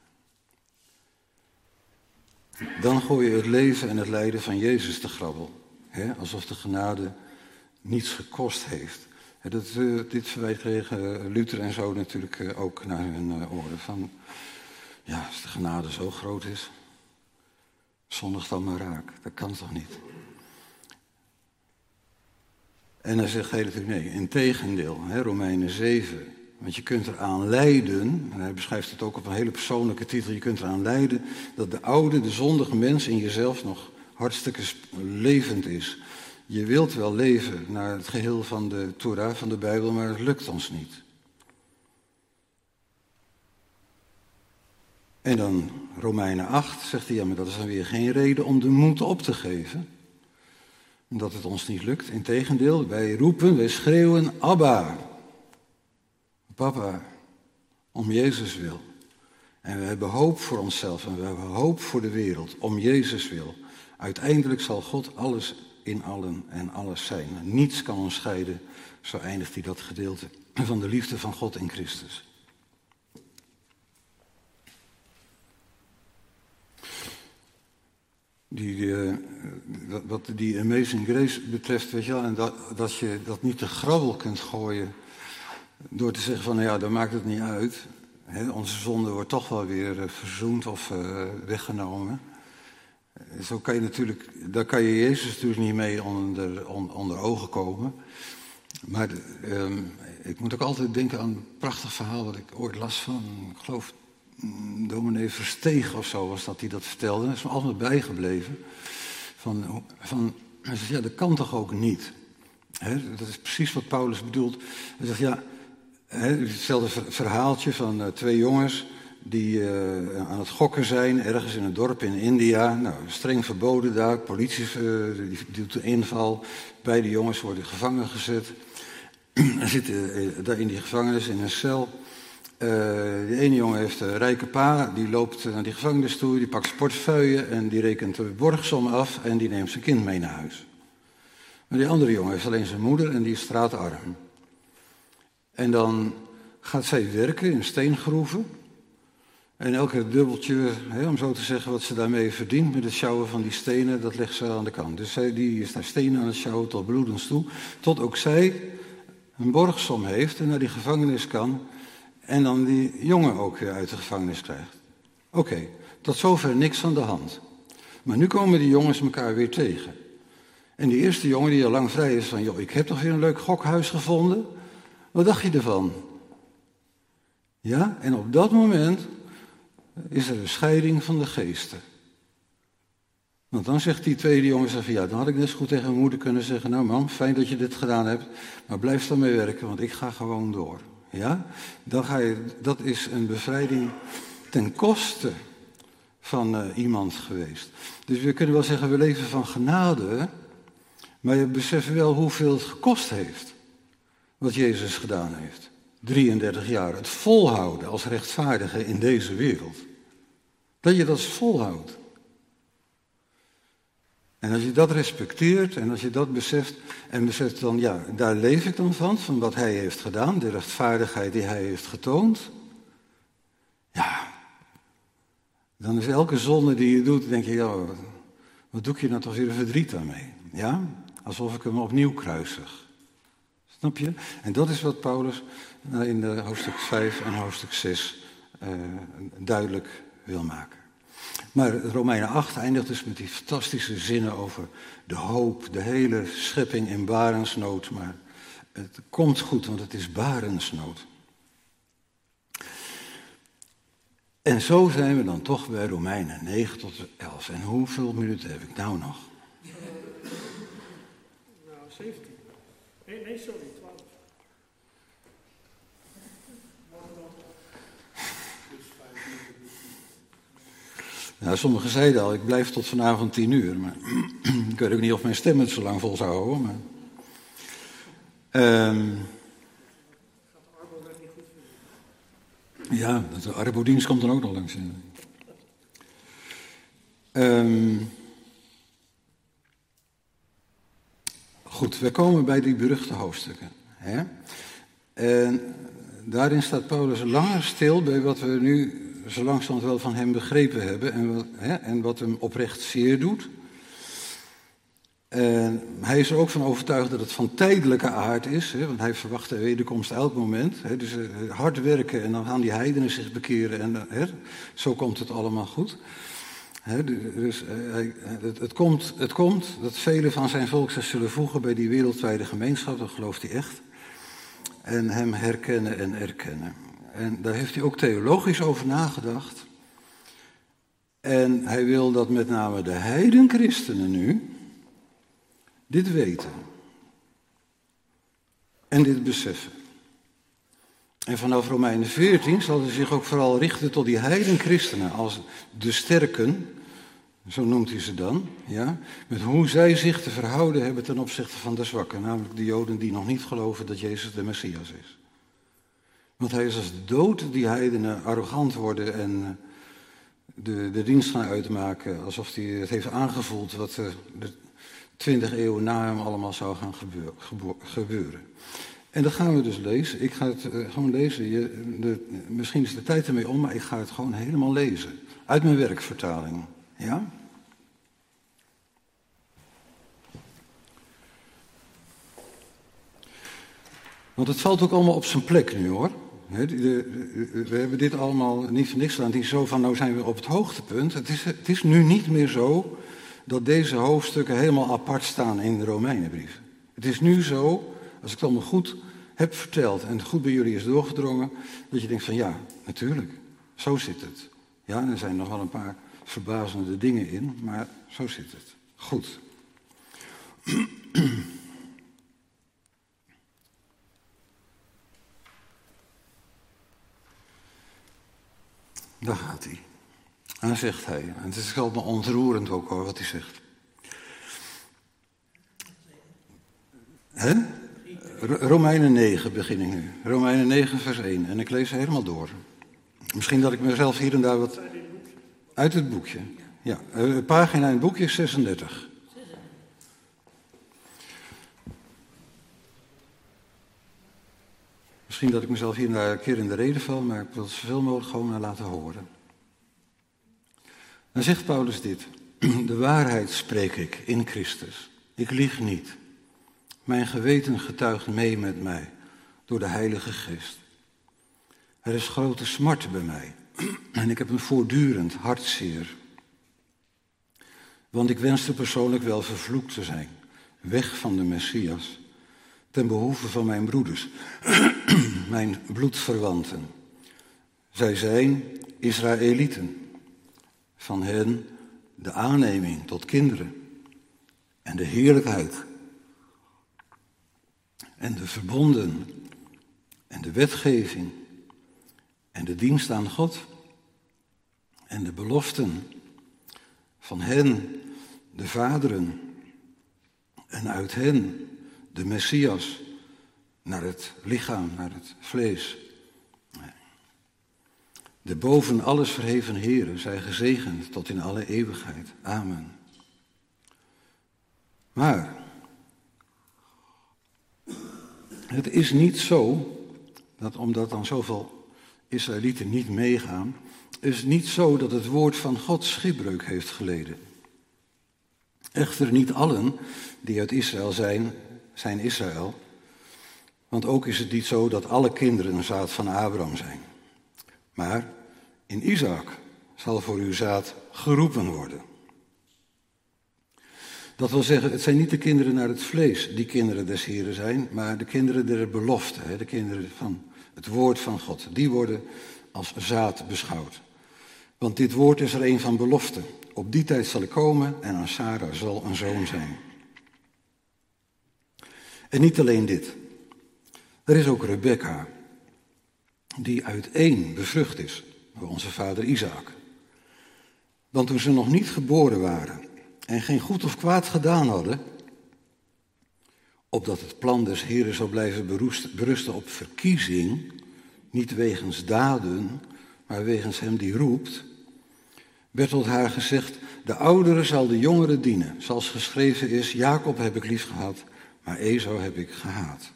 Dan gooi je het leven en het lijden van Jezus te grabbel. Alsof de genade niets gekost heeft. Dit verwijt kregen Luther en zo natuurlijk ook naar hun oren. Van, ja, als de genade zo groot is, zondig dan maar raak. Dat kan toch niet? En dan zegt hij natuurlijk nee, integendeel, Romeinen 7. Want je kunt eraan lijden, en hij beschrijft het ook op een hele persoonlijke titel, je kunt eraan lijden dat de oude, de zondige mens in jezelf nog hartstikke levend is. Je wilt wel leven naar het geheel van de Torah, van de Bijbel, maar het lukt ons niet. En dan Romeinen 8 zegt hij, ja, maar dat is dan weer geen reden om de moed op te geven. Omdat het ons niet lukt. Integendeel, wij roepen, wij schreeuwen, Abba. Papa, om Jezus wil. En we hebben hoop voor onszelf en we hebben hoop voor de wereld, om Jezus wil. Uiteindelijk zal God alles in allen en alles zijn. Niets kan ons scheiden, zo eindigt hij dat gedeelte van de liefde van God in Christus. Wat die amazing grace betreft, weet je wel, en dat je dat niet te grabbel kunt gooien door te zeggen van, nou ja, dan maakt het niet uit. Onze zonde wordt toch wel weer verzoend of weggenomen. Zo kan je natuurlijk, daar kan je Jezus natuurlijk niet mee onder ogen komen. Maar ik moet ook altijd denken aan een prachtig verhaal wat ik ooit las van, ik geloof, dominee Versteeg of zo was dat, die dat vertelde. Dat is me altijd bijgebleven. Hij zegt, ja, dat kan toch ook niet? Dat is precies wat Paulus bedoelt. Hij zegt, ja, hetzelfde verhaaltje van twee jongens die aan het gokken zijn, ergens in een dorp in India. Nou, streng verboden daar, politie die doet de inval. Beide jongens worden gevangen gezet. Hij zit daar in die gevangenis in een cel. De ene jongen heeft een rijke pa, die loopt naar die gevangenis toe, die pakt zijn portefeuille en die rekent de borgsom af en die neemt zijn kind mee naar huis. Maar die andere jongen heeft alleen zijn moeder en die is straatarm. En dan gaat zij werken in steengroeven. En elke dubbeltje, om zo te zeggen, wat ze daarmee verdient met het sjouwen van die stenen, dat legt ze aan de kant. Dus die is daar stenen aan het sjouwen tot bloedens toe. Tot ook zij een borgsom heeft en naar die gevangenis kan. En dan die jongen ook weer uit de gevangenis krijgt. Oké, tot zover niks aan de hand. Maar nu komen die jongens elkaar weer tegen. En die eerste jongen die al lang vrij is van, joh, ik heb toch weer een leuk gokhuis gevonden. Wat dacht je ervan? Ja, en op dat moment is er een scheiding van de geesten. Want dan zegt die tweede jongen, van, ja, dan had ik net zo goed tegen mijn moeder kunnen zeggen, nou mam, fijn dat je dit gedaan hebt, maar blijf daarmee werken, want ik ga gewoon door. Ja, dan dat is een bevrijding ten koste van iemand geweest. Dus we kunnen wel zeggen, we leven van genade, maar je beseft wel hoeveel het gekost heeft. Wat Jezus gedaan heeft. 33 jaar. Het volhouden als rechtvaardige in deze wereld. Dat je dat volhoudt. En als je dat respecteert en als je dat beseft en beseft dan, ja, daar leef ik dan van wat hij heeft gedaan, de rechtvaardigheid die hij heeft getoond. Ja, dan is elke zonde die je doet, denk je, ja, wat doe ik je nou toch weer verdriet daarmee? Ja, alsof ik hem opnieuw kruisig. Snap je? En dat is wat Paulus in hoofdstuk 5 en hoofdstuk 6 duidelijk wil maken. Maar Romeinen 8 eindigt dus met die fantastische zinnen over de hoop, de hele schepping in barensnood. Maar het komt goed, want het is barensnood. En zo zijn we dan toch bij Romeinen 9 tot 11. En hoeveel minuten heb ik nou nog? Nou, 17. Nee, sorry, 12. Nou, sommigen zeiden al, ik blijf tot vanavond 10 uur. Maar ik weet ook niet of mijn stem het zo lang vol zou houden. Maar ja, de arbodienst komt dan ook nog langs. Goed, we komen bij die beruchte hoofdstukken. Hè? En daarin staat Paulus langer stil bij wat we nu zo langzamerhand wel van hem begrepen hebben en wat hem oprecht zeer doet. En hij is er ook van overtuigd dat het van tijdelijke aard is, want hij verwacht de wederkomst elk moment. Dus hard werken en dan gaan die heidenen zich bekeren en zo komt het allemaal goed. Dus het komt dat velen van zijn volk zich zullen voegen bij die wereldwijde gemeenschap, dat gelooft hij echt. En hem herkennen en erkennen. En daar heeft hij ook theologisch over nagedacht. En hij wil dat met name de heidenchristenen nu dit weten. En dit beseffen. En vanaf Romeinen 14 zal hij zich ook vooral richten tot die heidenchristenen als de sterken, zo noemt hij ze dan, ja, met hoe zij zich te verhouden hebben ten opzichte van de zwakken, namelijk de Joden die nog niet geloven dat Jezus de Messias is. Want hij is als de dood die heidenen arrogant worden en de dienst gaan uitmaken, alsof hij het heeft aangevoeld wat de 20 eeuwen na hem allemaal zou gaan gebeuren. En dat gaan we dus lezen. Ik ga het gewoon lezen. Misschien is de tijd ermee om, maar ik ga het gewoon helemaal lezen. Uit mijn werkvertaling. Ja? Want het valt ook allemaal op zijn plek nu, hoor. We hebben dit allemaal niet van niks gedaan. Het is zo van, nou zijn we op het hoogtepunt. Het is nu niet meer zo dat deze hoofdstukken helemaal apart staan in de Romeinenbrief. Het is nu zo, als ik het allemaal goed heb verteld en goed bij jullie is doorgedrongen, dat je denkt van ja, natuurlijk, zo zit het. Ja, er zijn nog wel een paar verbazende dingen in, maar zo zit het. Goed. Daar gaat hij. En dan zegt hij, en het is allemaal ontroerend ook hoor, wat hij zegt. Hè? Romeinen 9 begin ik nu. Romeinen 9 vers 1. En ik lees helemaal door. Misschien dat ik mezelf hier en daar wat uit het boekje. Ja, pagina in het boekje is 36. Misschien dat ik mezelf hier en daar een keer in de reden val, maar ik wil het zoveel mogelijk gewoon laten horen. Dan zegt Paulus dit. De waarheid spreek ik in Christus. Ik lieg niet. Mijn geweten getuigt mee met mij door de Heilige Geest. Er is grote smart bij mij en ik heb een voortdurend hartzeer. Want ik wenste persoonlijk wel vervloekt te zijn, weg van de Messias, ten behoeve van mijn broeders, mijn bloedverwanten. Zij zijn Israëlieten, van hen de aanneming tot kinderen en de heerlijkheid en de verbonden en de wetgeving en de dienst aan God en de beloften van hen de vaderen en uit hen de Messias naar het lichaam, naar het vlees. De boven alles verheven Heere zij gezegend tot in alle eeuwigheid. Amen. Maar het is niet zo, dat omdat dan zoveel Israëlieten niet meegaan, is het niet zo dat het woord van God schipbreuk heeft geleden. Echter niet allen die uit Israël zijn Israël. Want ook is het niet zo dat alle kinderen een zaad van Abraham zijn. Maar in Isaac zal voor uw zaad geroepen worden. Dat wil zeggen, het zijn niet de kinderen naar het vlees die kinderen des Heren zijn, maar de kinderen der belofte, de kinderen van het woord van God. Die worden als zaad beschouwd. Want dit woord is er een van belofte. Op die tijd zal ik komen en aan Sarah zal een zoon zijn. En niet alleen dit. Er is ook Rebekka, die uit één bevrucht is door onze vader Isaac. Want toen ze nog niet geboren waren en geen goed of kwaad gedaan hadden, opdat het plan des Heren zou blijven berusten op verkiezing, niet wegens daden, maar wegens hem die roept, werd tot haar gezegd, de oudere zal de jongere dienen, zoals geschreven is, Jacob heb ik lief gehad, maar Esau heb ik gehaat.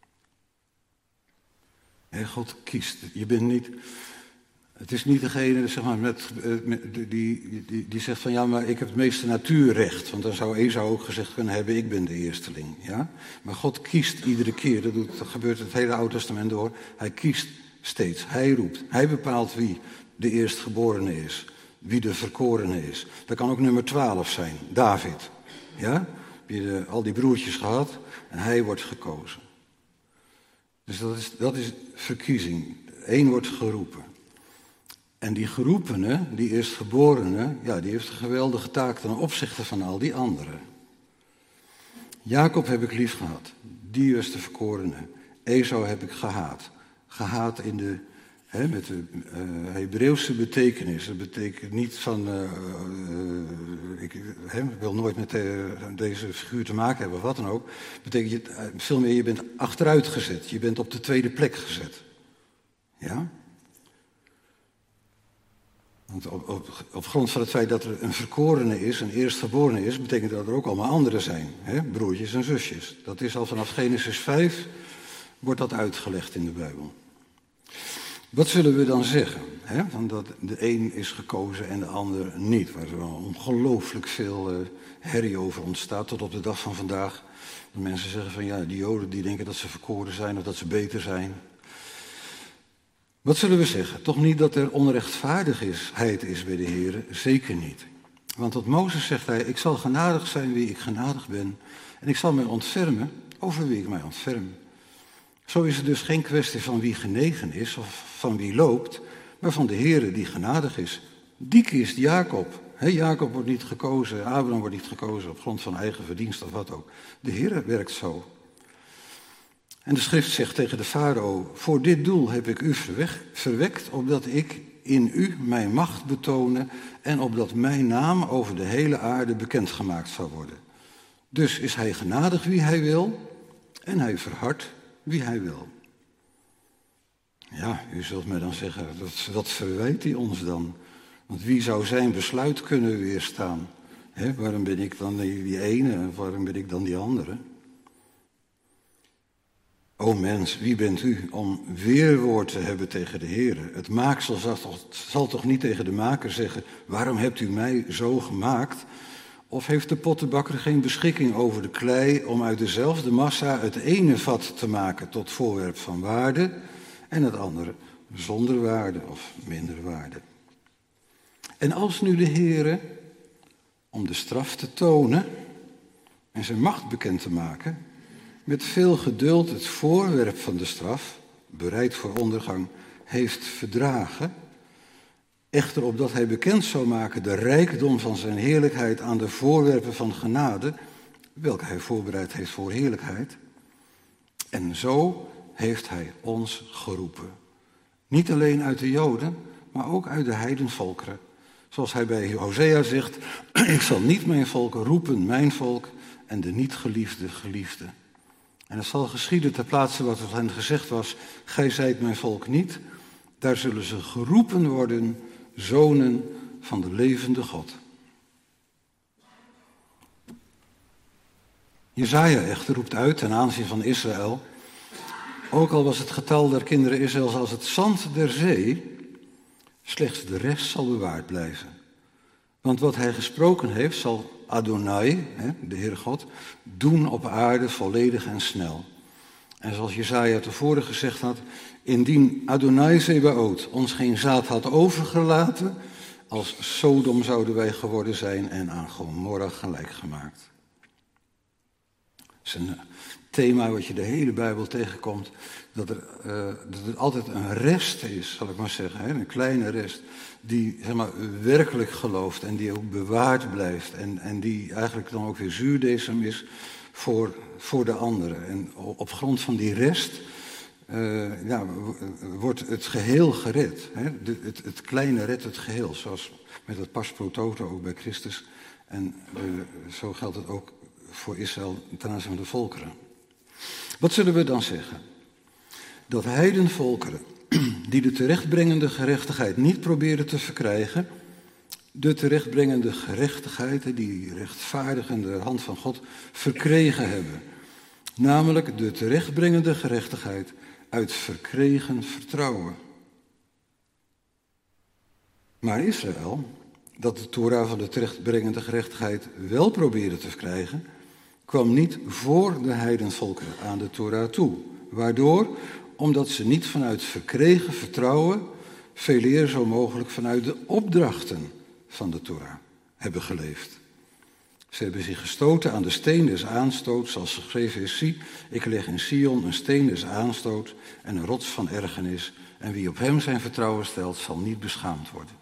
God kiest. Je bent niet. Het is niet degene zeg maar, die zegt van ja, maar ik heb het meeste natuurrecht. Want dan zou Esau ook gezegd kunnen hebben, ik ben de eersteling. Ja? Maar God kiest iedere keer, dat gebeurt het hele Oude Testament door. Hij kiest steeds, hij roept. Hij bepaalt wie de eerstgeborene is, wie de verkorene is. Dat kan ook nummer 12 zijn, David. Ja? Al die broertjes gehad en hij wordt gekozen. Dus dat is verkiezing. Eén wordt geroepen. En die geroepene, die eerstgeborene, ja, die heeft een geweldige taak ten opzichte van al die anderen. Jacob heb ik lief gehad. Die was de verkorene. Esau heb ik gehaat. Gehaat in de, met de Hebreeuwse betekenis. Dat betekent niet van, ik wil nooit met deze figuur te maken hebben of wat dan ook. Betekent veel meer, je bent achteruit gezet. Je bent op de tweede plek gezet. Ja? Want op grond van het feit dat er een verkorene is, een eerstgeborene is, betekent dat er ook allemaal anderen zijn. Broertjes en zusjes. Dat is al vanaf Genesis 5, wordt dat uitgelegd in de Bijbel. Wat zullen we dan zeggen? Van dat de een is gekozen en de ander niet. Waar er ongelooflijk veel herrie over ontstaat tot op de dag van vandaag. Dat mensen zeggen van ja, die Joden die denken dat ze verkoren zijn of dat ze beter zijn. Wat zullen we zeggen? Toch niet dat er onrechtvaardigheid is bij de Heer? Zeker niet. Want tot Mozes zegt hij, ik zal genadig zijn wie ik genadig ben. En ik zal mij ontfermen over wie ik mij ontferm. Zo is het dus geen kwestie van wie genegen is of van wie loopt, maar van de Heer die genadig is. Die kiest Jacob. Jacob wordt niet gekozen, Abraham wordt niet gekozen op grond van eigen verdienst of wat ook. De Heer werkt zo. En de schrift zegt tegen de farao, voor dit doel heb ik u verwekt, opdat ik in u mijn macht betonen en opdat mijn naam over de hele aarde bekendgemaakt zal worden. Dus is hij genadig wie hij wil en hij verhardt wie hij wil. Ja, u zult mij dan zeggen, wat verwijt hij ons dan? Want wie zou zijn besluit kunnen weerstaan? Waarom ben ik dan die ene en waarom ben ik dan die andere? O mens, wie bent u om weerwoord te hebben tegen de Heer? Het maaksel zal toch niet tegen de maker zeggen, waarom hebt u mij zo gemaakt? Of heeft de pottenbakker geen beschikking over de klei om uit dezelfde massa het ene vat te maken tot voorwerp van waarde en het andere zonder waarde of minder waarde? En als nu de Heer, om de straf te tonen en zijn macht bekend te maken, met veel geduld het voorwerp van de straf, bereid voor ondergang, heeft verdragen, echter opdat hij bekend zou maken de rijkdom van zijn heerlijkheid aan de voorwerpen van genade, welke hij voorbereid heeft voor heerlijkheid. En zo heeft hij ons geroepen. Niet alleen uit de Joden, maar ook uit de heidenvolkeren. Zoals hij bij Hosea zegt, ik zal niet mijn volk roepen, mijn volk, en de niet geliefde, geliefde. En het zal geschieden ter plaatse wat tot hen gezegd was, gij zijt mijn volk niet, daar zullen ze geroepen worden, zonen van de levende God. Jesaja echter roept uit ten aanzien van Israël, ook al was het getal der kinderen Israëls als het zand der zee, slechts de rest zal bewaard blijven. Want wat hij gesproken heeft, zal Adonai, de Heere God, doen op aarde volledig en snel. En zoals Jesaja tevoren gezegd had, indien Adonai Zebaot ons geen zaad had overgelaten Als Sodom zouden wij geworden zijn en aan Gomorra gelijk gemaakt. Dat is een thema wat je de hele Bijbel tegenkomt. Dat er altijd een rest is, zal ik maar zeggen. Een kleine rest die zeg maar, werkelijk gelooft en die ook bewaard blijft. En die eigenlijk dan ook weer zuurdesem is voor de anderen. En op grond van die rest wordt het geheel gered. Het kleine redt het geheel, zoals met het pars pro toto ook bij Christus. En zo geldt het ook voor Israël ten aanzien van de volkeren. Wat zullen we dan zeggen? Dat heidenvolkeren die de terechtbrengende gerechtigheid niet proberen te verkrijgen, de terechtbrengende gerechtigheid, die rechtvaardigende hand van God, verkregen hebben. Namelijk de terechtbrengende gerechtigheid uit verkregen vertrouwen. Maar Israël, dat de Torah van de terechtbrengende gerechtigheid wel probeerde te verkrijgen, kwam niet voor de heidenvolkeren aan de Torah toe. Waardoor? Omdat ze niet vanuit verkregen vertrouwen, veeleer zo mogelijk vanuit de opdrachten van de Torah hebben geleefd. Ze hebben zich gestoten aan de steen des aanstoots, zoals geschreven is: zie, ik leg in Sion een steen des aanstoots en een rots van ergernis, en wie op hem zijn vertrouwen stelt, zal niet beschaamd worden.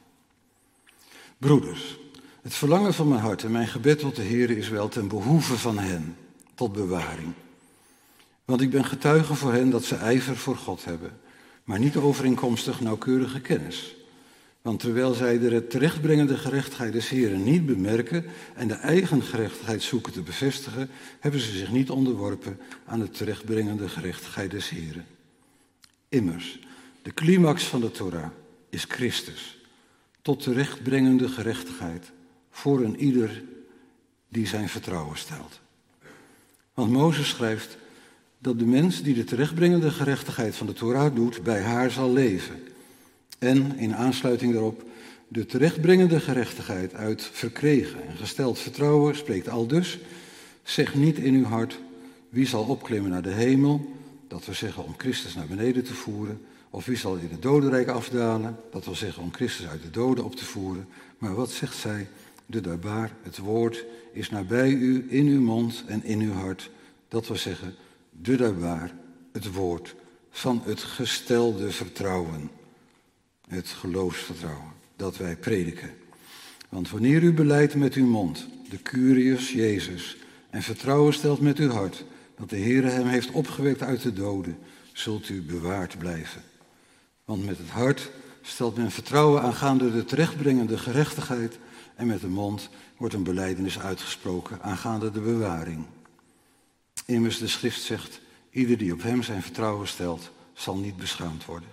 Broeders, het verlangen van mijn hart en mijn gebed tot de Heer is wel ten behoeve van hen, tot bewaring. Want ik ben getuige voor hen dat ze ijver voor God hebben, maar niet overeenkomstig nauwkeurige kennis. Want terwijl zij de terechtbrengende gerechtigheid des Heren niet bemerken en de eigen gerechtigheid zoeken te bevestigen, hebben ze zich niet onderworpen aan de terechtbrengende gerechtigheid des Heren. Immers, de climax van de Torah is Christus, tot terechtbrengende gerechtigheid voor een ieder die zijn vertrouwen stelt. Want Mozes schrijft dat de mens die de terechtbrengende gerechtigheid van de Torah doet, bij haar zal leven. En in aansluiting daarop, de terechtbrengende gerechtigheid uit verkregen en gesteld vertrouwen spreekt aldus: zeg niet in uw hart, wie zal opklimmen naar de hemel, dat wil zeggen om Christus naar beneden te voeren, of wie zal in het dodenrijk afdalen, dat wil zeggen om Christus uit de doden op te voeren. Maar wat zegt zij? De dabar, het woord, is nabij u, in uw mond en in uw hart, dat wil zeggen de dabar, het woord van het gestelde vertrouwen. Het geloofsvertrouwen dat wij prediken. Want wanneer u belijdt met uw mond de Kyrios Jezus en vertrouwen stelt met uw hart dat de Heere hem heeft opgewekt uit de doden, zult u bewaard blijven. Want met het hart stelt men vertrouwen aangaande de terechtbrengende gerechtigheid en met de mond wordt een belijdenis uitgesproken aangaande de bewaring. Immers de schrift zegt, ieder die op hem zijn vertrouwen stelt, zal niet beschaamd worden.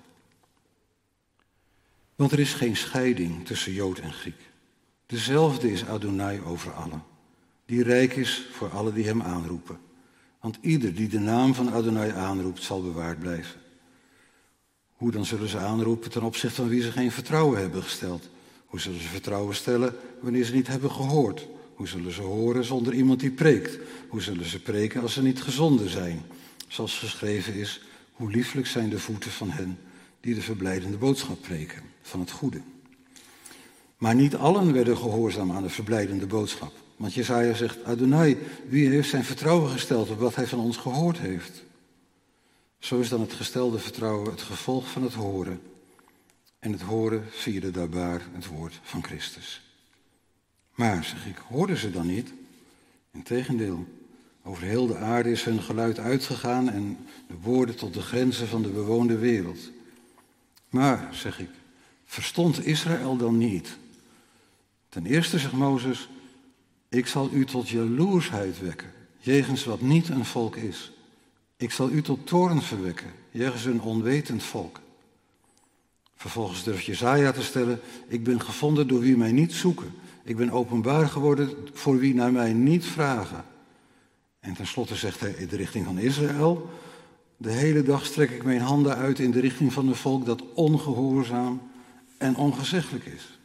Want er is geen scheiding tussen Jood en Griek. Dezelfde is Adonai over allen, die rijk is voor allen die hem aanroepen. Want ieder die de naam van Adonai aanroept, zal bewaard blijven. Hoe dan zullen ze aanroepen ten opzichte van wie ze geen vertrouwen hebben gesteld? Hoe zullen ze vertrouwen stellen wanneer ze niet hebben gehoord? Hoe zullen ze horen zonder iemand die preekt? Hoe zullen ze preken als ze niet gezonden zijn? Zoals geschreven is, hoe lieflijk zijn de voeten van hen die de verblijdende boodschap preken, van het goede. Maar niet allen werden gehoorzaam aan de verblijdende boodschap. Want Jesaja zegt, Adonai, wie heeft zijn vertrouwen gesteld op wat hij van ons gehoord heeft? Zo is dan het gestelde vertrouwen het gevolg van het horen. En het horen via de dabar, het woord van Christus. Maar, zeg ik, hoorden ze dan niet? Integendeel, over heel de aarde is hun geluid uitgegaan en de woorden tot de grenzen van de bewoonde wereld. Maar, zeg ik, verstond Israël dan niet? Ten eerste zegt Mozes, ik zal u tot jaloersheid wekken, jegens wat niet een volk is. Ik zal u tot toorn verwekken, jegens een onwetend volk. Vervolgens durft Jesaja te stellen, ik ben gevonden door wie mij niet zoeken. Ik ben openbaar geworden voor wie naar mij niet vragen. En tenslotte zegt hij in de richting van Israël, de hele dag strek ik mijn handen uit in de richting van een volk dat ongehoorzaam en ongezeggelijk is.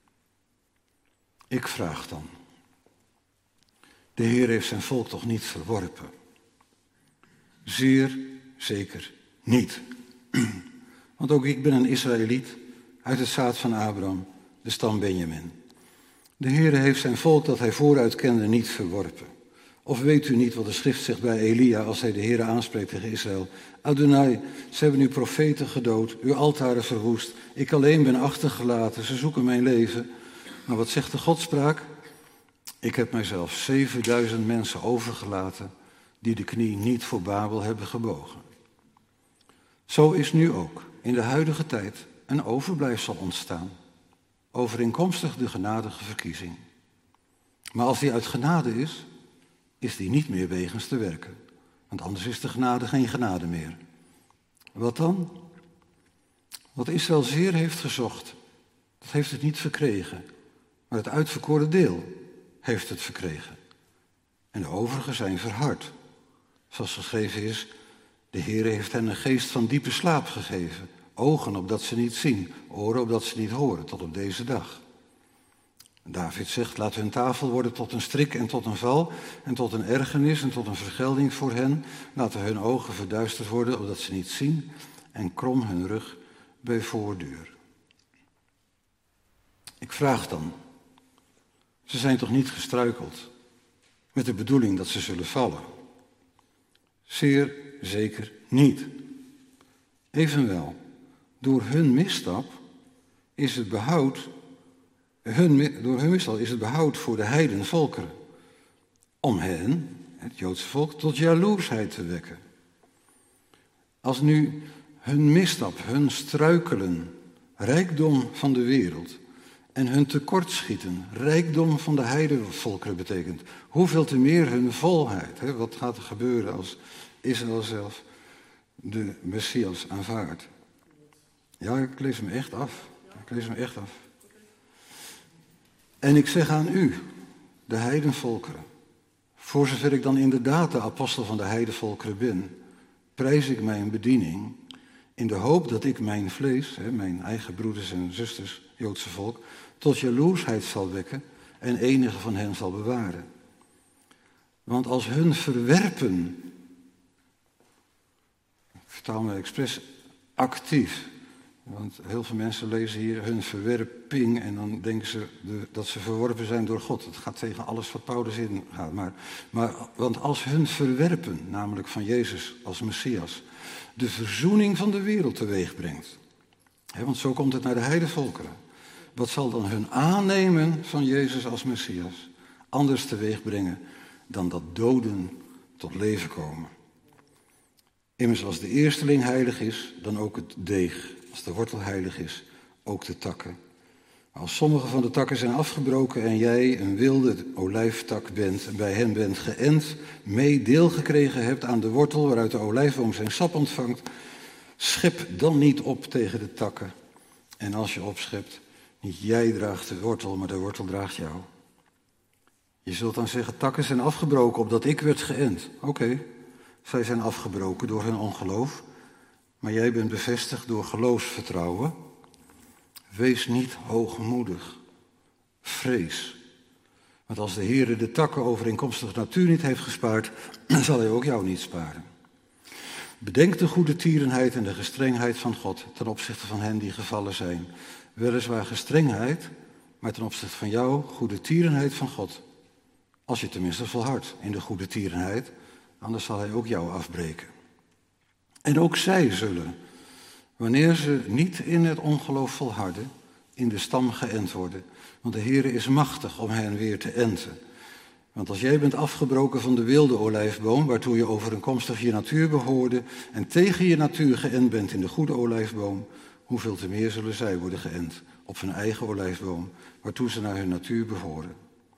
Ik vraag dan, de Heer heeft zijn volk toch niet verworpen? Zeer zeker niet. Want ook ik ben een Israëliet uit het zaad van Abraham, de stam Benjamin. De Heere heeft zijn volk dat hij vooruit kende niet verworpen. Of weet u niet wat de schrift zegt bij Elia als hij de Heere aanspreekt tegen Israël? Adonai, ze hebben uw profeten gedood, uw altaren verwoest. Ik alleen ben achtergelaten, ze zoeken mijn leven. Maar wat zegt de Godspraak? Ik heb mijzelf 7000 mensen overgelaten die de knie niet voor Babel hebben gebogen. Zo is nu ook in de huidige tijd een overblijfsel ontstaan, overeenkomstig de genadige verkiezing. Maar als die uit genade is die niet meer wegens te werken. Want anders is de genade geen genade meer. Wat dan? Wat Israël zeer heeft gezocht, dat heeft het niet verkregen. Maar het uitverkoren deel heeft het verkregen. En de overigen zijn verhard. Zoals geschreven is, de Heere heeft hen een geest van diepe slaap gegeven. Ogen opdat ze niet zien, oren opdat ze niet horen, tot op deze dag. David zegt, laat hun tafel worden tot een strik en tot een val, en tot een ergernis en tot een vergelding voor hen. Laten hun ogen verduisterd worden, opdat ze niet zien, en krom hun rug bij voordeur. Ik vraag dan, ze zijn toch niet gestruikeld met de bedoeling dat ze zullen vallen? Zeer zeker niet. Evenwel, door hun misstap is het behoud, door hun misstap is het behoud voor de heidenvolkeren, om hen, het Joodse volk, tot jaloersheid te wekken. Als nu hun misstap, hun struikelen, rijkdom van de wereld en hun tekortschieten, rijkdom van de heidenvolkeren betekent, hoeveel te meer hun volheid. Hè? Wat gaat er gebeuren als Israël zelf de Messias aanvaardt? Ja, ik lees hem echt af. En ik zeg aan u, de heidenvolkeren, voor zover ik dan inderdaad de apostel van de heidenvolkeren ben, prijs ik mijn bediening in de hoop dat ik mijn vlees, mijn eigen broeders en zusters, Joodse volk, tot jaloersheid zal wekken en enige van hen zal bewaren. Want als hun verwerpen, ik vertaal me expres actief, want heel veel mensen lezen hier hun verwerping en dan denken ze dat ze verworpen zijn door God. Het gaat tegen alles wat Paulus in gaat. Want als hun verwerpen, namelijk van Jezus als Messias, de verzoening van de wereld teweeg brengt. Want zo komt het naar de heidenvolkeren. Wat zal dan hun aannemen van Jezus als Messias anders teweeg brengen dan dat doden tot leven komen? Immers als de eersteling heilig is, dan ook het deeg. Als de wortel heilig is, ook de takken. Maar als sommige van de takken zijn afgebroken en jij een wilde olijftak bent en bij hen bent geënt, mee deel gekregen hebt aan de wortel waaruit de olijfboom zijn sap ontvangt, schep dan niet op tegen de takken. En als je opschept, niet jij draagt de wortel, maar de wortel draagt jou. Je zult dan zeggen, takken zijn afgebroken opdat ik werd geënt. Oké, zij zijn afgebroken door hun ongeloof, maar jij bent bevestigd door geloofsvertrouwen. Wees niet hoogmoedig. Vrees. Want als de Heere de takken overeenkomstig natuur niet heeft gespaard, zal hij ook jou niet sparen. Bedenk de goede tierenheid en de gestrengheid van God ten opzichte van hen die gevallen zijn. Weliswaar gestrengheid, maar ten opzichte van jou goede tierenheid van God. Als je tenminste volhardt in de goede tierenheid, anders zal hij ook jou afbreken. En ook zij zullen, wanneer ze niet in het ongeloof volharden, in de stam geënt worden. Want de Heere is machtig om hen weer te enten. Want als jij bent afgebroken van de wilde olijfboom, waartoe je overeenkomstig je natuur behoorde, en tegen je natuur geënt bent in de goede olijfboom, hoeveel te meer zullen zij worden geënt op hun eigen olijfboom, waartoe ze naar hun natuur behoren.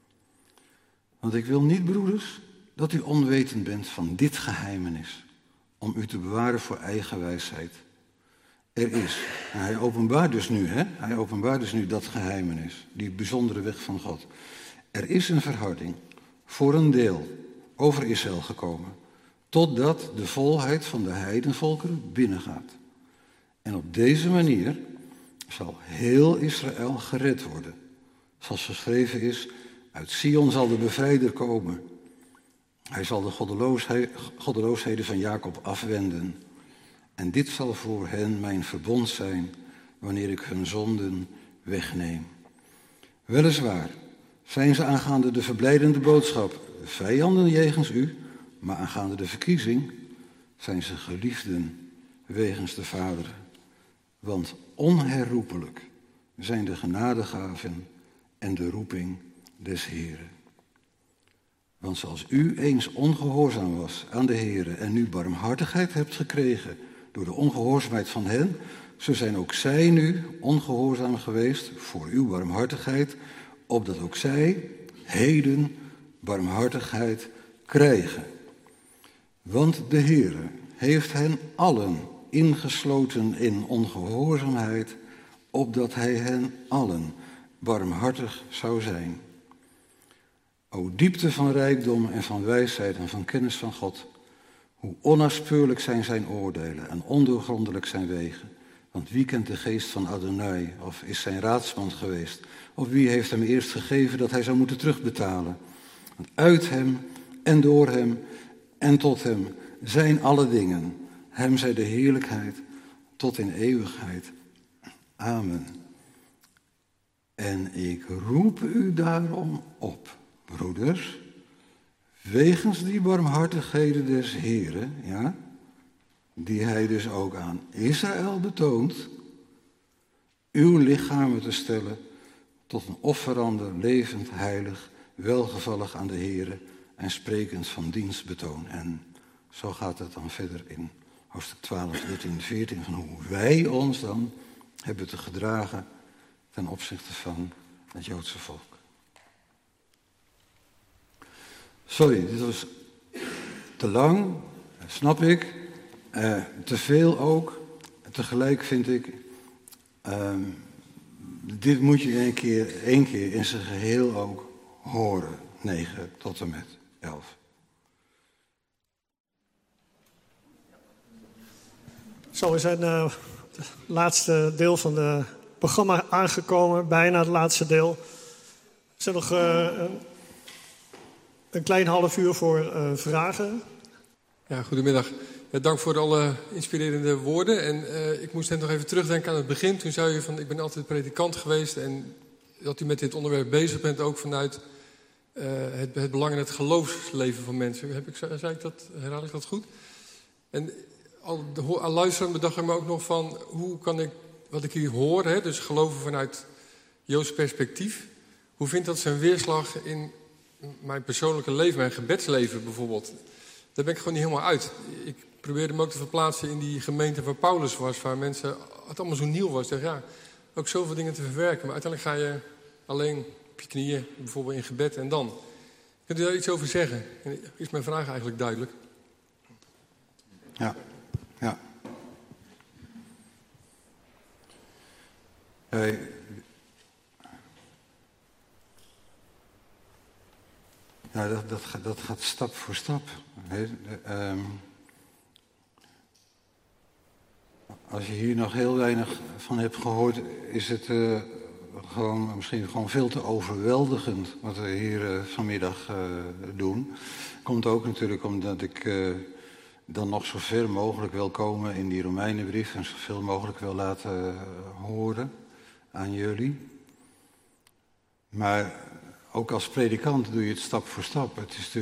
Want ik wil niet, broeders, dat u onwetend bent van dit geheimenis, om u te bewaren voor eigen wijsheid. Er is, en hij openbaart dus nu dat geheimenis, die bijzondere weg van God. Er is een verharding voor een deel over Israël gekomen, totdat de volheid van de heidenvolkeren binnengaat. En op deze manier zal heel Israël gered worden. Zoals geschreven is, uit Sion zal de bevrijder komen. Hij zal de goddeloosheden van Jacob afwenden. En dit zal voor hen mijn verbond zijn, wanneer ik hun zonden wegneem. Weliswaar zijn ze aangaande de verblijdende boodschap vijanden jegens u, maar aangaande de verkiezing zijn ze geliefden wegens de Vader. Want onherroepelijk zijn de genadegaven en de roeping des Heeren. Want zoals u eens ongehoorzaam was aan de Heere en nu barmhartigheid hebt gekregen door de ongehoorzaamheid van hen, zo zijn ook zij nu ongehoorzaam geweest voor uw barmhartigheid, opdat ook zij heden barmhartigheid krijgen. Want de Heere heeft hen allen ingesloten in ongehoorzaamheid, opdat hij hen allen barmhartig zou zijn. O diepte van rijkdom en van wijsheid en van kennis van God, hoe onnaspeurlijk zijn zijn oordelen en ondoorgrondelijk zijn wegen. Want wie kent de geest van Adonai, of is zijn raadsman geweest? Of wie heeft hem eerst gegeven dat hij zou moeten terugbetalen? Want uit hem en door hem en tot hem zijn alle dingen. Hem zij de heerlijkheid tot in eeuwigheid. Amen. En ik roep u daarom op, broeders, wegens die barmhartigheden des Heren, ja, die hij dus ook aan Israël betoont, uw lichamen te stellen tot een offerande, levend, heilig, welgevallig aan de Heren en sprekend van dienstbetoon. En zo gaat het dan verder in hoofdstuk 12, 13, 14, van hoe wij ons dan hebben te gedragen ten opzichte van het Joodse volk. Sorry, dit was te lang, snap ik, te veel ook. Tegelijk vind ik, dit moet je één keer in zijn geheel ook horen, 9 tot en met 11. Zo, we zijn het laatste deel van het programma aangekomen, bijna het laatste deel. Er zijn nog een klein half uur voor vragen. Ja, goedemiddag. Dank voor alle inspirerende woorden. En ik moest net nog even terugdenken aan het begin. Toen zei u van, ik ben altijd predikant geweest en dat u met dit onderwerp bezig bent ook vanuit het belang in het geloofsleven van mensen. Herhaal ik dat goed? En al luisteren bedacht ik me ook nog van, hoe kan ik, wat ik hier hoor, dus geloven vanuit Joods perspectief, hoe vindt dat zijn weerslag in mijn persoonlijke leven, mijn gebedsleven bijvoorbeeld? Daar ben ik gewoon niet helemaal uit. Ik probeerde me ook te verplaatsen in die gemeente waar Paulus was, waar mensen, het allemaal zo nieuw was. Ik dacht, ook zoveel dingen te verwerken, maar uiteindelijk ga je alleen op je knieën, bijvoorbeeld in gebed en dan. Kunt u daar iets over zeggen? Is mijn vraag eigenlijk duidelijk? Ja. Dat gaat stap voor stap. Als je hier nog heel weinig van hebt gehoord, is het misschien gewoon veel te overweldigend wat we hier vanmiddag doen. Komt ook natuurlijk omdat ik dan nog zo ver mogelijk wil komen in die Romeinenbrief en zoveel mogelijk wil laten horen aan jullie. Maar ook als predikant doe je het stap voor stap. Het is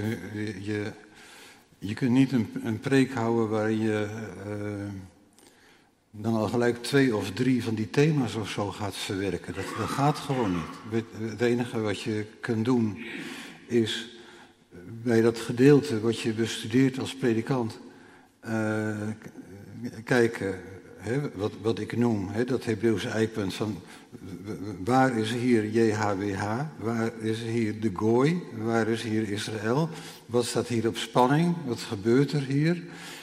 je kunt niet een preek houden waarin je dan al gelijk 2 of 3 van die thema's of zo gaat verwerken. Dat gaat gewoon niet. Het enige wat je kunt doen is bij dat gedeelte wat je bestudeert als predikant kijken, wat ik noem, dat Hebreeuwse eikpunt van waar is hier JHWH, waar is hier de Gooi, waar is hier Israël, wat staat hier op spanning, wat gebeurt er hier,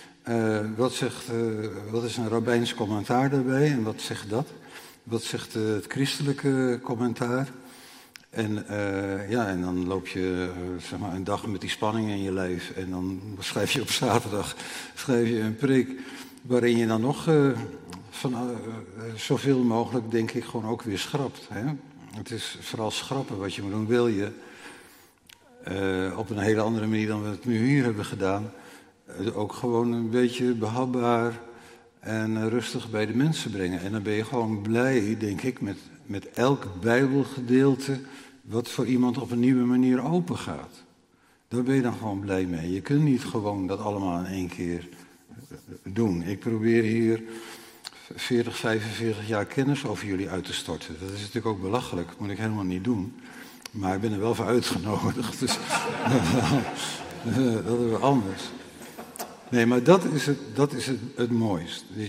wat is een rabbijns commentaar daarbij en wat zegt dat, wat zegt het christelijke commentaar. En dan loop je een dag met die spanning in je lijf en dan schrijf je op zaterdag een preek waarin je dan nog zoveel mogelijk, denk ik, gewoon ook weer schrapt. Hè? Het is vooral schrappen wat je moet doen. Wil je op een hele andere manier dan we het nu hier hebben gedaan, ook gewoon een beetje behapbaar en rustig bij de mensen brengen. En dan ben je gewoon blij, denk ik, met elk Bijbelgedeelte wat voor iemand op een nieuwe manier open gaat. Daar ben je dan gewoon blij mee. Je kunt niet gewoon dat allemaal in één keer doen. Ik probeer hier 40, 45 jaar kennis over jullie uit te storten. Dat is natuurlijk ook belachelijk, dat moet ik helemaal niet doen. Maar ik ben er wel voor uitgenodigd, dus dat is wel anders. Nee, maar dat is het mooist. Dus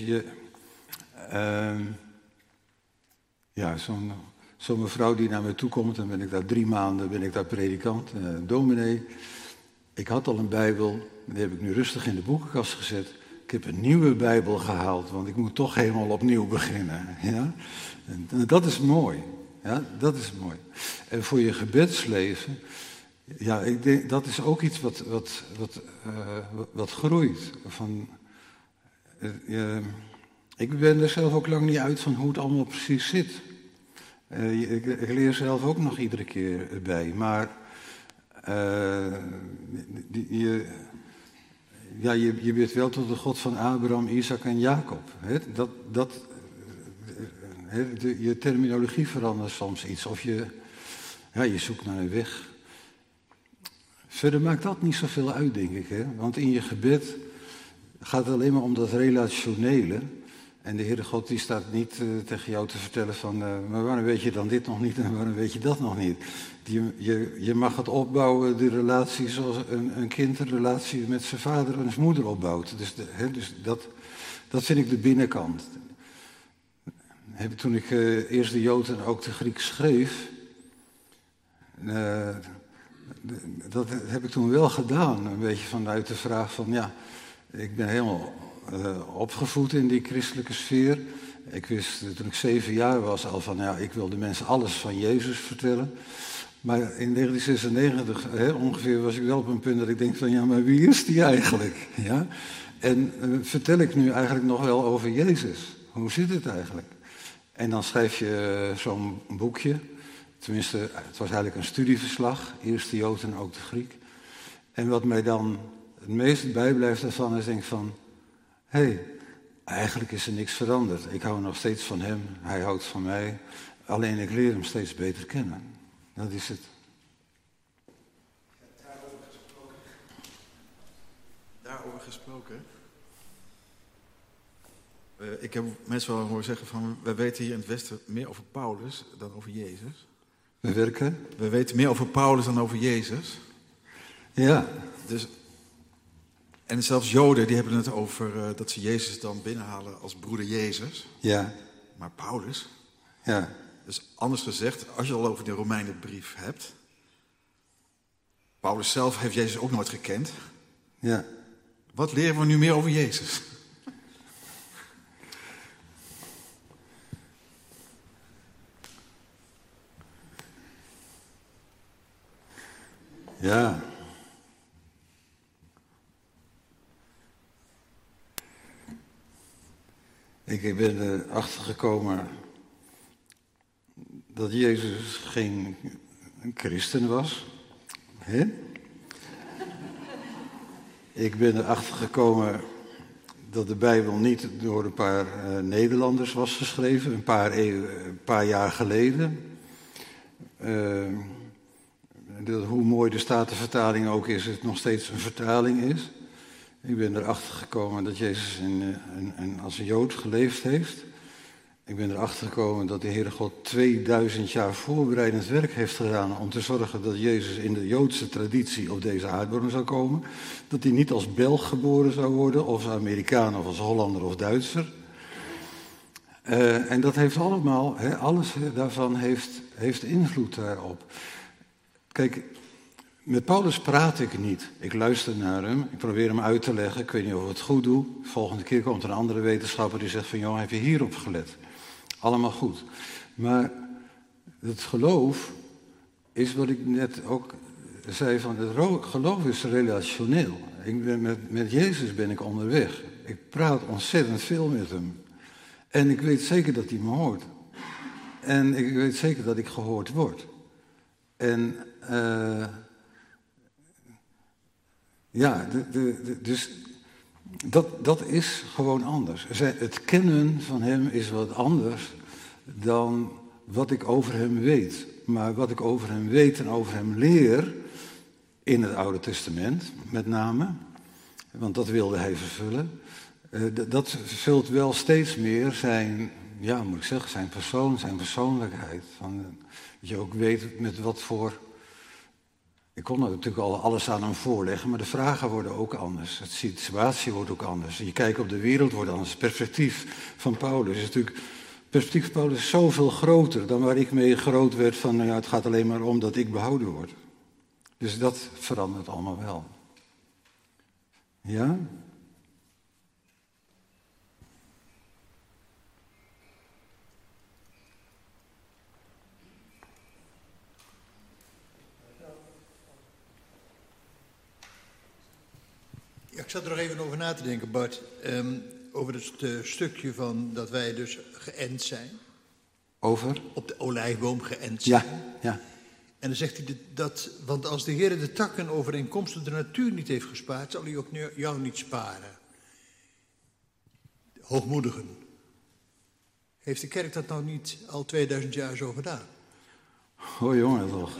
zo'n mevrouw die naar me toe komt, dan ben ik daar 3 maanden predikant, dominee. Ik had al een Bijbel, die heb ik nu rustig in de boekenkast gezet. Ik heb een nieuwe Bijbel gehaald, want ik moet toch helemaal opnieuw beginnen. Ja? En dat is mooi. Ja, dat is mooi. En voor je gebedsleven, ja, ik denk, dat is ook iets wat groeit. Ik ben er zelf ook lang niet uit van hoe het allemaal precies zit. Ik leer zelf ook nog iedere keer bij, maar je bidt wel tot de God van Abraham, Isaac en Jacob. Je terminologie verandert soms iets, of je zoekt naar een weg. Verder maakt dat niet zoveel uit, denk ik. Hè? Want in je gebed gaat het alleen maar om dat relationele. En de Heere God die staat niet tegen jou te vertellen van, maar waarom weet je dan dit nog niet en waarom weet je dat nog niet? Je mag het opbouwen, de relatie zoals een kind een relatie met zijn vader en zijn moeder opbouwt. Dus dat vind ik de binnenkant. Toen ik eerst de Jood en ook de Griek schreef, dat heb ik toen wel gedaan. Een beetje vanuit de vraag van, ja, ik ben helemaal opgevoed in die christelijke sfeer. Ik wist toen ik 7 jaar was al van, ja, ik wil de mensen alles van Jezus vertellen. Maar in 1996 ongeveer was ik wel op een punt dat ik denk van, ja, maar wie is die eigenlijk? Ja? En vertel ik nu eigenlijk nog wel over Jezus? Hoe zit het eigenlijk? En dan schrijf je zo'n boekje. Tenminste, het was eigenlijk een studieverslag. Eerst de Jood en ook de Griek. En wat mij dan het meest bijblijft daarvan is denk ik van, eigenlijk is er niks veranderd. Ik hou nog steeds van hem, hij houdt van mij. Alleen ik leer hem steeds beter kennen. Dat is het. Daarover gesproken. Ik heb mensen wel horen zeggen van, we weten hier in het Westen meer over Paulus dan over Jezus. We weten meer over Paulus dan over Jezus. Ja. Dus, en zelfs Joden die hebben het over dat ze Jezus dan binnenhalen als broeder Jezus. Ja. Maar Paulus. Ja. Dus anders gezegd, als je het al over de Romeinenbrief hebt. Paulus zelf heeft Jezus ook nooit gekend. Ja. Wat leren we nu meer over Jezus? Ja. Ik ben erachter gekomen dat Jezus geen christen was. Hè? Ik ben erachter gekomen dat de Bijbel niet door een paar Nederlanders was geschreven, een paar jaar geleden. Hoe mooi de Statenvertaling ook is, het nog steeds een vertaling is. Ik ben erachter gekomen dat Jezus als een Jood geleefd heeft. Ik ben erachter gekomen dat de Heere God 2000 jaar voorbereidend werk heeft gedaan om te zorgen dat Jezus in de Joodse traditie op deze aardbodem zou komen. Dat hij niet als Belg geboren zou worden, of als Amerikaan, of als Hollander of Duitser. En dat heeft allemaal, alles daarvan heeft invloed daarop. Kijk, met Paulus praat ik niet. Ik luister naar hem, ik probeer hem uit te leggen. Ik weet niet of ik het goed doe. De volgende keer komt er een andere wetenschapper die zegt van, joh, heb je hierop gelet? Allemaal goed. Maar het geloof is wat ik net ook zei, van het geloof is relationeel. Met Jezus ben ik onderweg. Ik praat ontzettend veel met hem. En ik weet zeker dat hij me hoort. En ik weet zeker dat ik gehoord word. En dus dat is gewoon anders. Het kennen van hem is wat anders dan wat ik over hem weet. Maar wat ik over hem weet en over hem leer, in het Oude Testament met name, want dat wilde hij vervullen, dat vult wel steeds meer zijn, ja, moet ik zeggen, zijn persoon, zijn persoonlijkheid. Dat je ook weet met wat voor... Ik kon er natuurlijk al alles aan hem voorleggen, maar de vragen worden ook anders. De situatie wordt ook anders. Je kijkt op de wereld wordt anders. Het perspectief van Paulus is natuurlijk... perspectief van Paulus is zoveel groter dan waar ik mee groot werd van... Nou ja, het gaat alleen maar om dat ik behouden word. Dus dat verandert allemaal wel. Ja? Ja, ik zat er nog even over na te denken, Bart. Over het stukje van dat wij dus geënt zijn. Over? Op de olijfboom geënt zijn. Ja. En dan zegt hij dat, want als de Heer de takken overeenkomstig de natuur niet heeft gespaard, zal hij ook jou niet sparen. Hoogmoedigen. Heeft de kerk dat nou niet al 2000 jaar zo gedaan? Oh jongen, toch.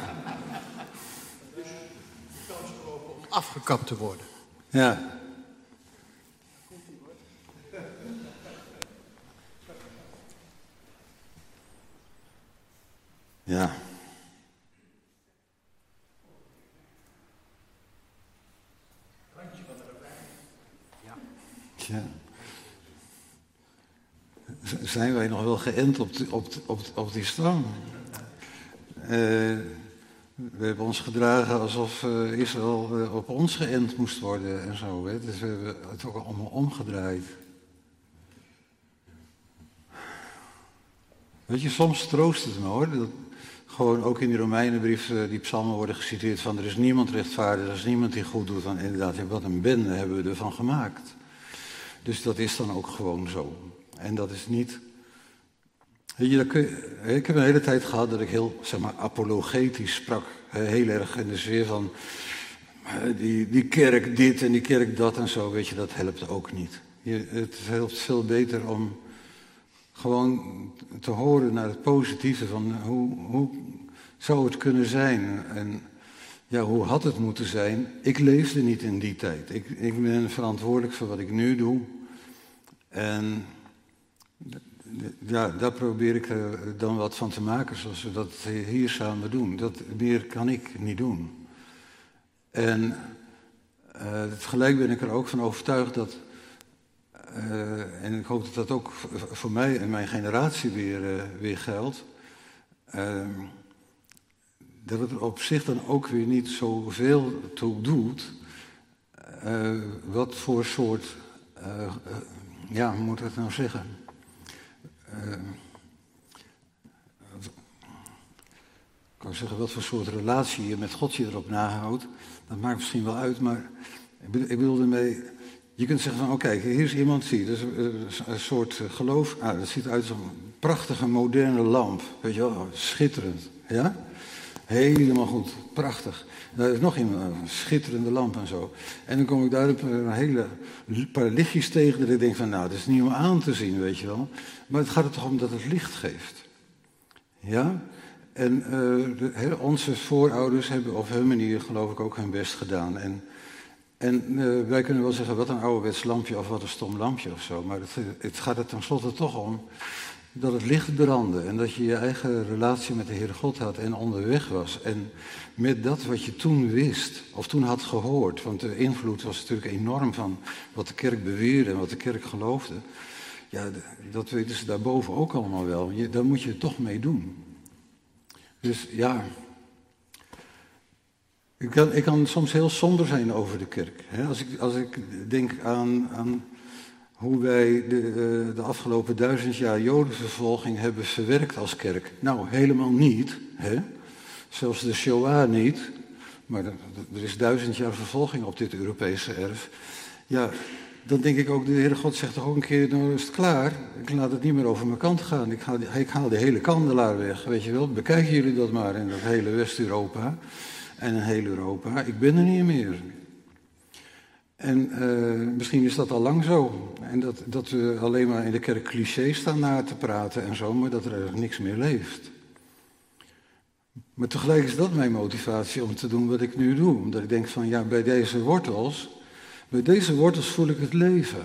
Dus kans gelopen om afgekapt te worden. Ja. Ja. Ja. Zijn wij nog wel geënt op die stam? We hebben ons gedragen alsof Israël op ons geënt moest worden en zo. Hè? Dus we hebben het ook allemaal omgedraaid. Weet je, soms troost het me hoor. Dat gewoon ook in die Romeinenbrief die psalmen worden geciteerd van er is niemand rechtvaardig, er is niemand die goed doet. Dan inderdaad, wat een bende hebben we ervan gemaakt. Dus dat is dan ook gewoon zo. En dat is niet... Weet je, ik heb een hele tijd gehad dat ik heel, zeg maar, apologetisch sprak. Heel erg in de sfeer van die kerk dit en die kerk dat en zo. Weet je, dat helpt ook niet. Het helpt veel beter om gewoon te horen naar het positieve van hoe zou het kunnen zijn. En ja, hoe had het moeten zijn? Ik leefde niet in die tijd. Ik ben verantwoordelijk voor wat ik nu doe. En ja, daar probeer ik dan wat van te maken zoals we dat hier samen doen. Dat meer kan ik niet doen. En tegelijk ben ik er ook van overtuigd dat, en ik hoop dat dat ook voor mij en mijn generatie weer geldt, dat het op zich dan ook weer niet zoveel toe doet, wat voor soort, ja, hoe moet ik het nou zeggen? Ik wou zeggen, wat voor soort relatie je met God je erop nahoudt, dat maakt misschien wel uit, maar ik bedoel ermee, je kunt zeggen van, oké, hier is iemand, zie je, dat is een soort geloof, dat ziet eruit als een prachtige moderne lamp, weet je wel, schitterend, ja? Helemaal goed, prachtig. Daar is nog een schitterende lamp en zo. En dan kom ik daar een paar lichtjes tegen dat ik denk van, nou, dat is niet om aan te zien, weet je wel. Maar het gaat er toch om dat het licht geeft. Ja? En onze voorouders hebben op hun manier, geloof ik, ook hun best gedaan. En wij kunnen wel zeggen, wat een ouderwets lampje of wat een stom lampje of zo. Maar het gaat er tenslotte toch om dat het licht brandde en dat je je eigen relatie met de Heere God had en onderweg was. En met dat wat je toen wist, of toen had gehoord, want de invloed was natuurlijk enorm van wat de kerk beweerde en wat de kerk geloofde. Ja, dat weten ze daarboven ook allemaal wel. Daar moet je het toch mee doen. Dus ja, ik kan soms heel somber zijn over de kerk. Als ik denk aan hoe wij de afgelopen 1000 jaar jodenvervolging hebben verwerkt als kerk. Nou, helemaal niet. Hè? Zelfs de Shoah niet. Maar er is 1000 jaar vervolging op dit Europese erf. Ja, dan denk ik ook, de Heere God zegt toch ook een keer, nou is het klaar. Ik laat het niet meer over mijn kant gaan. Ik haal de hele kandelaar weg, weet je wel. Bekijken jullie dat maar in dat hele West-Europa en in heel Europa. Ik ben er niet meer. En misschien is dat al lang zo. En dat we alleen maar in de kerk clichés staan na te praten en zo, maar dat er eigenlijk niks meer leeft. Maar tegelijk is dat mijn motivatie om te doen wat ik nu doe. Omdat ik denk van, ja, bij deze wortels voel ik het leven.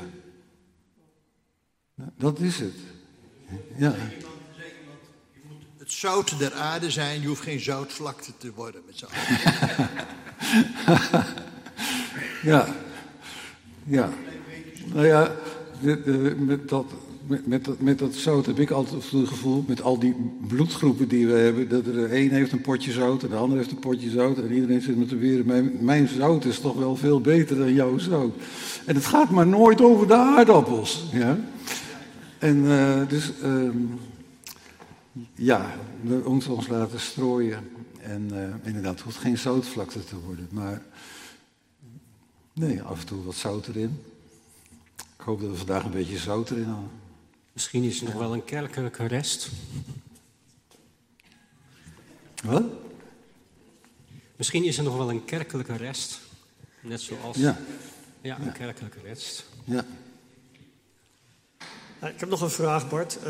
Dat is het. Ja. Je moet het zout der aarde zijn, je hoeft geen zoutvlakte te worden met z'n allen. Ja. Nou ja, met dat zout heb ik altijd het gevoel, met al die bloedgroepen die we hebben, dat er een heeft een potje zout en de ander heeft een potje zout en iedereen zit met te beweren, mijn zout is toch wel veel beter dan jouw zout. En het gaat maar nooit over de aardappels. Ja? En we moeten ons laten strooien. En inderdaad, het hoeft geen zoutvlakte te worden. Maar nee, af en toe wat zout erin. Ik hoop dat we vandaag een beetje zout erin hadden. Misschien is er nog wel een kerkelijke rest. Wat? Misschien is er nog wel een kerkelijke rest. Net zoals... Ja, een kerkelijke rest. Ja. Ik heb nog een vraag, Bart.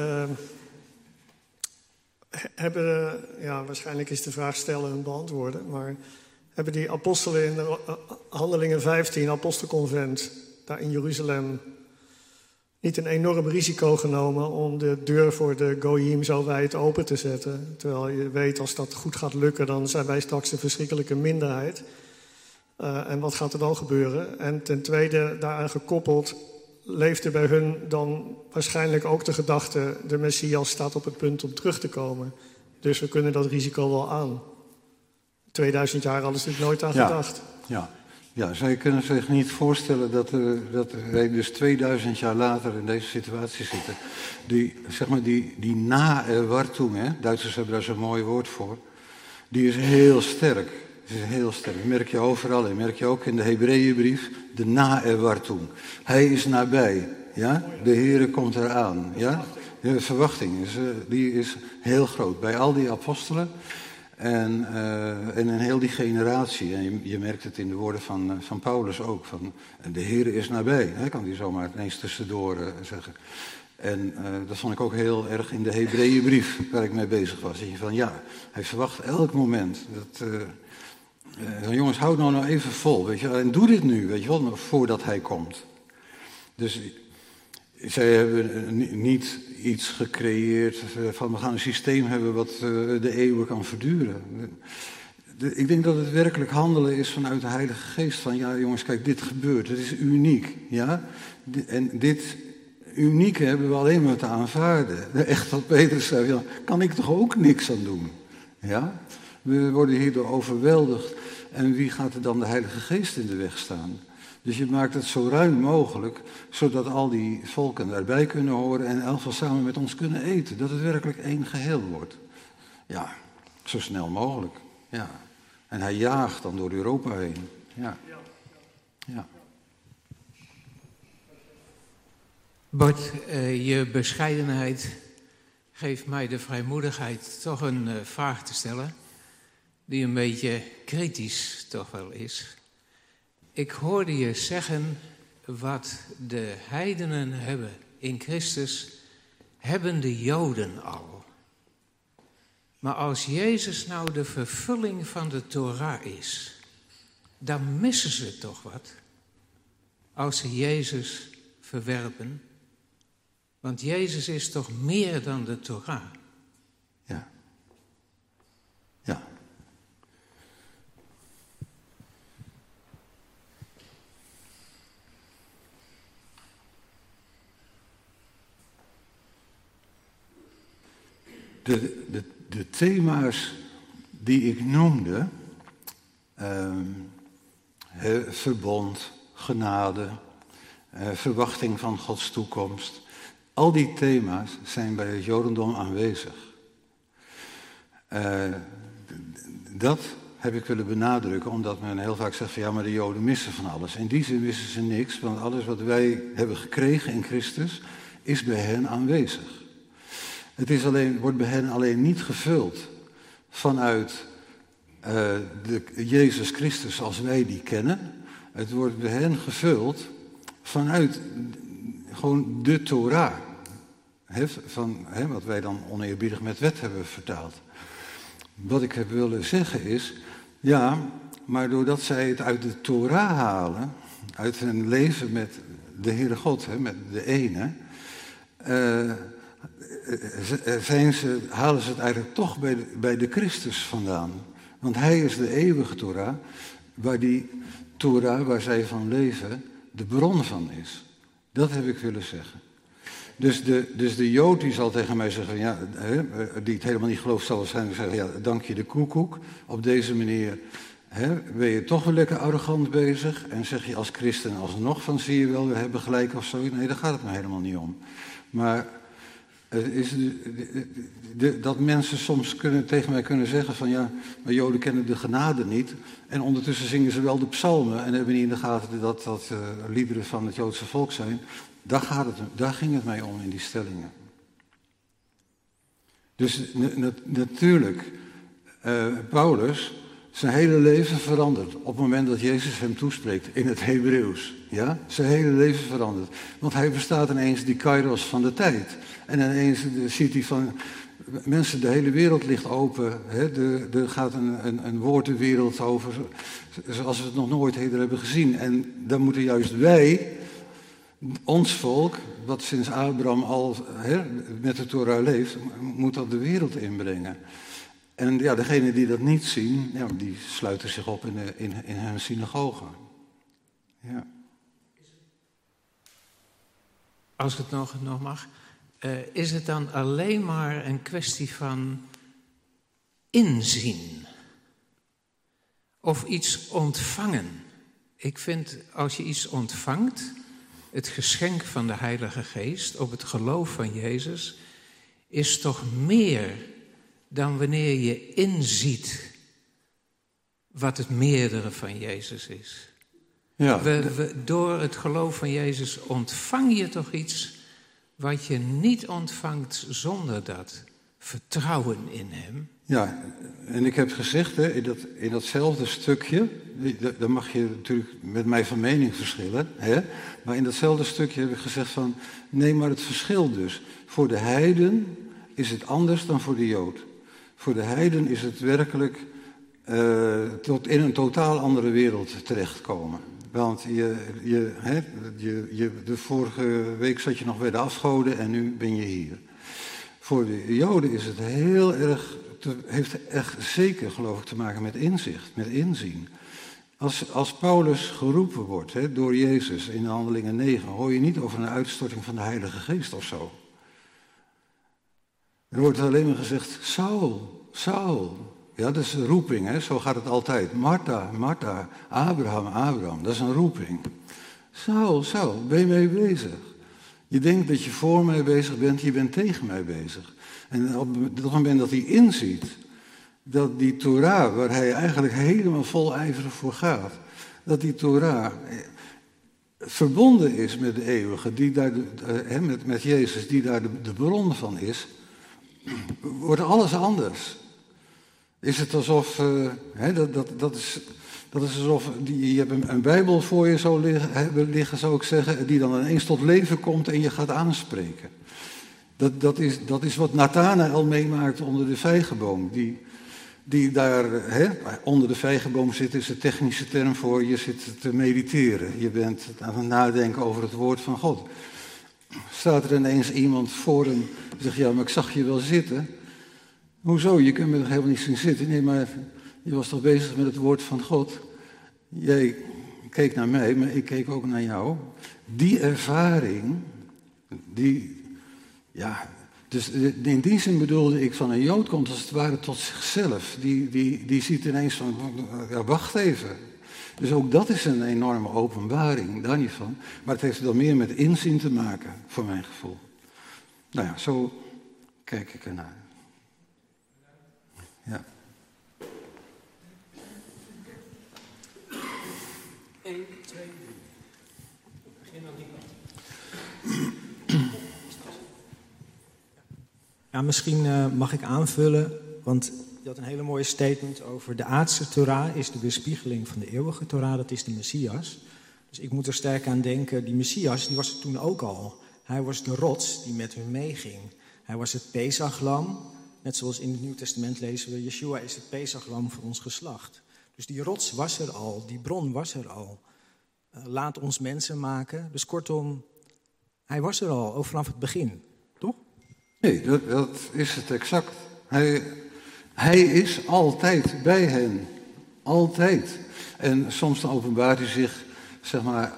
Waarschijnlijk is de vraag stellen en beantwoorden, maar hebben die apostelen in de Handelingen 15, apostelconvent, daar in Jeruzalem, niet een enorm risico genomen om de deur voor de Goyim zo wijd open te zetten? Terwijl je weet, als dat goed gaat lukken, dan zijn wij straks een verschrikkelijke minderheid. En wat gaat er dan gebeuren? En ten tweede, daaraan gekoppeld, leefde bij hun dan waarschijnlijk ook de gedachte, de Messias staat op het punt om terug te komen. Dus we kunnen dat risico wel aan. 2000 jaar hadden ze natuurlijk nooit aan gedacht. Ja, zij kunnen zich niet voorstellen dat wij dus 2000 jaar later in deze situatie zitten. Die na-Erwartung, Duitsers hebben daar zo'n mooi woord voor, die is heel sterk. Het is heel sterk. Dat merk je overal. Dat merk je ook in de Hebreeënbrief. De na-Erwartung. Hij is nabij. Ja? De Heere komt eraan. Ja? De verwachting die is heel groot. Bij al die apostelen. En in heel die generatie. En je merkt het in de woorden van Paulus ook. Van, de Heere is nabij. Hè? Kan hij zomaar ineens tussendoor zeggen. En dat vond ik ook heel erg in de Hebreeënbrief. Waar ik mee bezig was. Dat je van hij verwacht elk moment. Jongens, houd nou even vol, weet je, en doe dit nu, weet je wel, voordat hij komt. Dus zij hebben niet iets gecreëerd van we gaan een systeem hebben wat de eeuwen kan verduren. Ik denk dat het werkelijk handelen is vanuit de Heilige Geest. Van jongens, kijk, dit gebeurt, het is uniek. Ja? En dit unieke hebben we alleen maar te aanvaarden. Echt wat Petrus zei, kan ik toch ook niks aan doen? Ja? We worden hierdoor overweldigd. En wie gaat er dan de Heilige Geest in de weg staan? Dus je maakt het zo ruim mogelijk, zodat al die volken daarbij kunnen horen en elk van samen met ons kunnen eten. Dat het werkelijk één geheel wordt. Ja, zo snel mogelijk. Ja. En hij jaagt dan door Europa heen. Ja. Bart, je bescheidenheid geeft mij de vrijmoedigheid toch een vraag te stellen, die een beetje kritisch toch wel is. Ik hoorde je zeggen, wat de heidenen hebben in Christus, hebben de Joden al. Maar als Jezus nou de vervulling van de Torah is, dan missen ze toch wat, als ze Jezus verwerpen. Want Jezus is toch meer dan de Torah? Ja. De thema's die ik noemde, verbond, genade, verwachting van Gods toekomst, al die thema's zijn bij het Jodendom aanwezig. Dat heb ik willen benadrukken, omdat men heel vaak zegt van maar de Joden missen van alles. In die zin missen ze niks, want alles wat wij hebben gekregen in Christus is bij hen aanwezig. Het wordt bij hen alleen niet gevuld vanuit Jezus Christus zoals wij die kennen. Het wordt bij hen gevuld vanuit gewoon de Torah. Van wat wij dan oneerbiedig met wet hebben vertaald. Wat ik heb willen zeggen is, ja, maar doordat zij het uit de Torah halen, uit hun leven met de Heere God, met de ene, halen ze het eigenlijk toch bij de Christus vandaan. Want hij is de eeuwige Torah, waar die Torah waar zij van leven de bron van is. Dat heb ik willen zeggen. Dus de Jood die zal tegen mij zeggen, ja, die het helemaal niet gelooft, zal waarschijnlijk zeggen, ja, dank je de koekoek. Op deze manier ben je toch wel lekker arrogant bezig. En zeg je als christen alsnog van, zie je wel, we hebben gelijk of zo. Nee, daar gaat het me helemaal niet om. Maar dat mensen soms tegen mij kunnen zeggen van, ja, maar Joden kennen de genade niet. En ondertussen zingen ze wel de psalmen en hebben niet in de gaten dat liederen van het Joodse volk zijn. Daar ging het mij om in die stellingen. Dus natuurlijk, Paulus, zijn hele leven verandert op het moment dat Jezus hem toespreekt in het Hebreeuws. Ja? Zijn hele leven verandert. Want hij verstaat ineens die kairos van de tijd. En ineens ziet hij van, mensen, de hele wereld ligt open. Er gaat een woordenwereld over, zoals we het nog nooit eerder hebben gezien. En dan moeten juist wij, ons volk, wat sinds Abraham al met de Torah leeft, moet dat de wereld inbrengen. En ja, degenen die dat niet zien, ja, die sluiten zich op in hun synagogen. Ja. Als het nog mag, is het dan alleen maar een kwestie van inzien? Of iets ontvangen? Ik vind, als je iets ontvangt, het geschenk van de Heilige Geest op het geloof van Jezus, is toch meer dan wanneer je inziet wat het meerdere van Jezus is. Ja. Door het geloof van Jezus ontvang je toch iets wat je niet ontvangt zonder dat vertrouwen in hem. Ja, en ik heb gezegd, in datzelfde stukje, daar mag je natuurlijk met mij van mening verschillen, maar in datzelfde stukje heb ik gezegd van, nee, maar het verschil dus. Voor de heiden is het anders dan voor de Jood. Voor de heiden is het werkelijk tot in een totaal andere wereld terechtkomen. Want de vorige week zat je nog bij de afgoden en nu ben je hier. Voor de Joden is het heel erg, heeft echt zeker geloof ik te maken met inzicht, met inzien. Als Paulus geroepen wordt door Jezus in Handelingen 9, hoor je niet over een uitstorting van de Heilige Geest of zo. Er wordt alleen maar gezegd, Saul, Saul. Ja, dat is een roeping, zo gaat het altijd. Martha, Martha, Abraham, Abraham, dat is een roeping. Saul, Saul, ben je mee bezig? Je denkt dat je voor mij bezig bent, je bent tegen mij bezig. En op het moment dat hij inziet dat die Torah, waar hij eigenlijk helemaal vol ijverig voor gaat, dat die Torah verbonden is met de eeuwige, die daar met Jezus, die daar de bron van is, wordt alles anders. Is het alsof, dat is alsof je hebt een Bijbel voor je zo liggen, zou ik zeggen, die dan ineens tot leven komt en je gaat aanspreken. Dat is wat Nathanael meemaakt onder de vijgenboom. Die daar onder de vijgenboom zit, is de technische term voor je zit te mediteren. Je bent aan het nadenken over het woord van God. Staat er ineens iemand voor hem en zegt, ja, maar ik zag je wel zitten. Hoezo? Je kunt me nog helemaal niet zien zitten. Nee, maar je was toch bezig met het woord van God? Jij keek naar mij, maar ik keek ook naar jou. Die ervaring, dus in die zin bedoelde ik van een Jood komt als het ware tot zichzelf. Die ziet ineens van, ja, wacht even. Dus ook dat is een enorme openbaring, daar niet van. Maar het heeft wel meer met inzien te maken, voor mijn gevoel. Nou ja, zo kijk ik ernaar. Ja. 1, 2, 3. Begin aan die kant. Ja, misschien mag ik aanvullen, want je had een hele mooie statement over de aardse Torah is de weerspiegeling van de eeuwige Torah, dat is de Messias. Dus ik moet er sterk aan denken, die Messias, die was er toen ook al. Hij was de rots die met hun meeging. Hij was het Pesachlam, net zoals in het Nieuw Testament lezen we, Yeshua is het Pesachlam voor ons geslacht. Dus die rots was er al, die bron was er al. Laat ons mensen maken. Dus kortom, hij was er al, ook vanaf het begin, toch? Nee, dat is het exact. Hij is altijd bij hen. Altijd. En soms dan openbaart hij zich, zeg maar,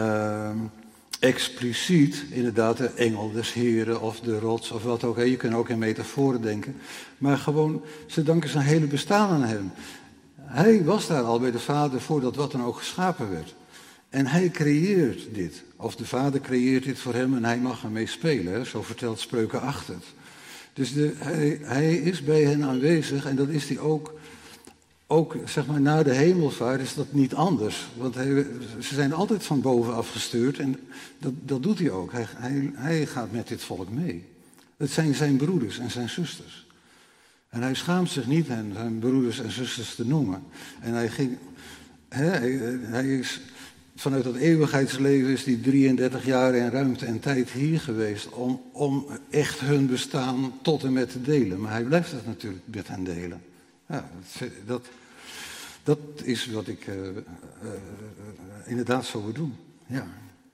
expliciet, inderdaad, de engel des Heren of de rots of wat ook. Je kunt ook in metaforen denken. Maar gewoon, ze danken zijn hele bestaan aan hem. Hij was daar al bij de Vader voordat wat dan ook geschapen werd. En hij creëert dit. Of de Vader creëert dit voor hem en hij mag ermee spelen. Hè? Zo vertelt Spreuken 8 het. Dus hij is bij hen aanwezig en dat is hij ook zeg maar na de hemelvaart is dat niet anders. Want ze zijn altijd van bovenaf gestuurd en dat doet hij ook. Hij gaat met dit volk mee. Het zijn zijn broeders en zijn zusters. En hij schaamt zich niet hen zijn broeders en zusters te noemen. En hij is vanuit dat eeuwigheidsleven is die 33 jaar in ruimte en tijd hier geweest om echt hun bestaan tot en met te delen. Maar hij blijft het natuurlijk met hen delen. Ja, dat is wat ik inderdaad zo wil doen. Ja.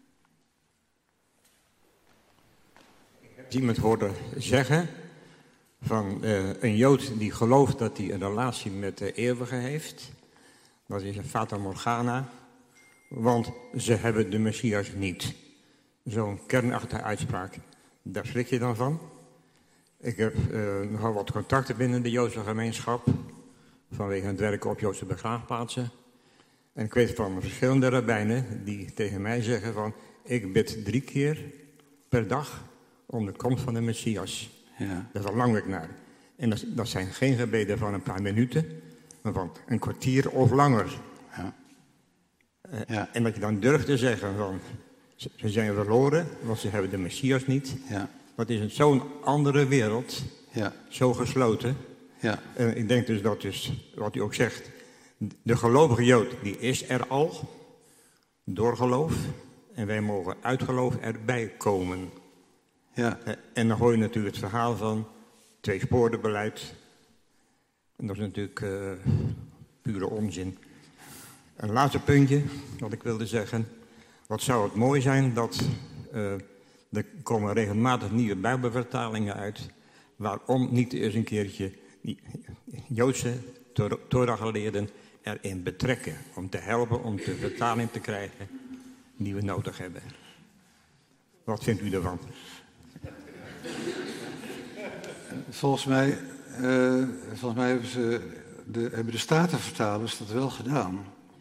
Ik heb iemand horen zeggen van een Jood die gelooft dat hij een relatie met de eeuwige heeft. Dat is een Fata Morgana. Want ze hebben de Messias niet. Zo'n kernachtige uitspraak. Daar schrik je dan van. Ik heb nogal wat contacten binnen de Joodse gemeenschap. Vanwege het werken op Joodse begraafplaatsen. En ik weet van verschillende rabbijnen die tegen mij zeggen van... ik bid 3 keer per dag om de komst van de Messias. Ja. Daar verlang ik naar. En dat zijn geen gebeden van een paar minuten, maar van een kwartier of langer. Ja. Ja. En dat je dan durft te zeggen van... ze zijn verloren, want ze hebben de Messias niet. Ja. Dat is zo'n andere wereld, ja. Zo gesloten. Ja. En ik denk dus dat is wat u ook zegt. De gelovige Jood, die is er al, door geloof. En wij mogen uit geloof erbij komen. Ja. En dan hoor je natuurlijk het verhaal van 2-sporenbeleid. En dat is natuurlijk pure onzin. Een laatste puntje, wat ik wilde zeggen. Wat zou het mooi zijn dat... er komen regelmatig nieuwe Bijbelvertalingen uit. Waarom niet eens een keertje die Joodse Torah-geleerden erin betrekken. Om te helpen om de vertaling te krijgen die we nodig hebben. Wat vindt u daarvan? Volgens mij hebben de Statenvertalers dat wel gedaan.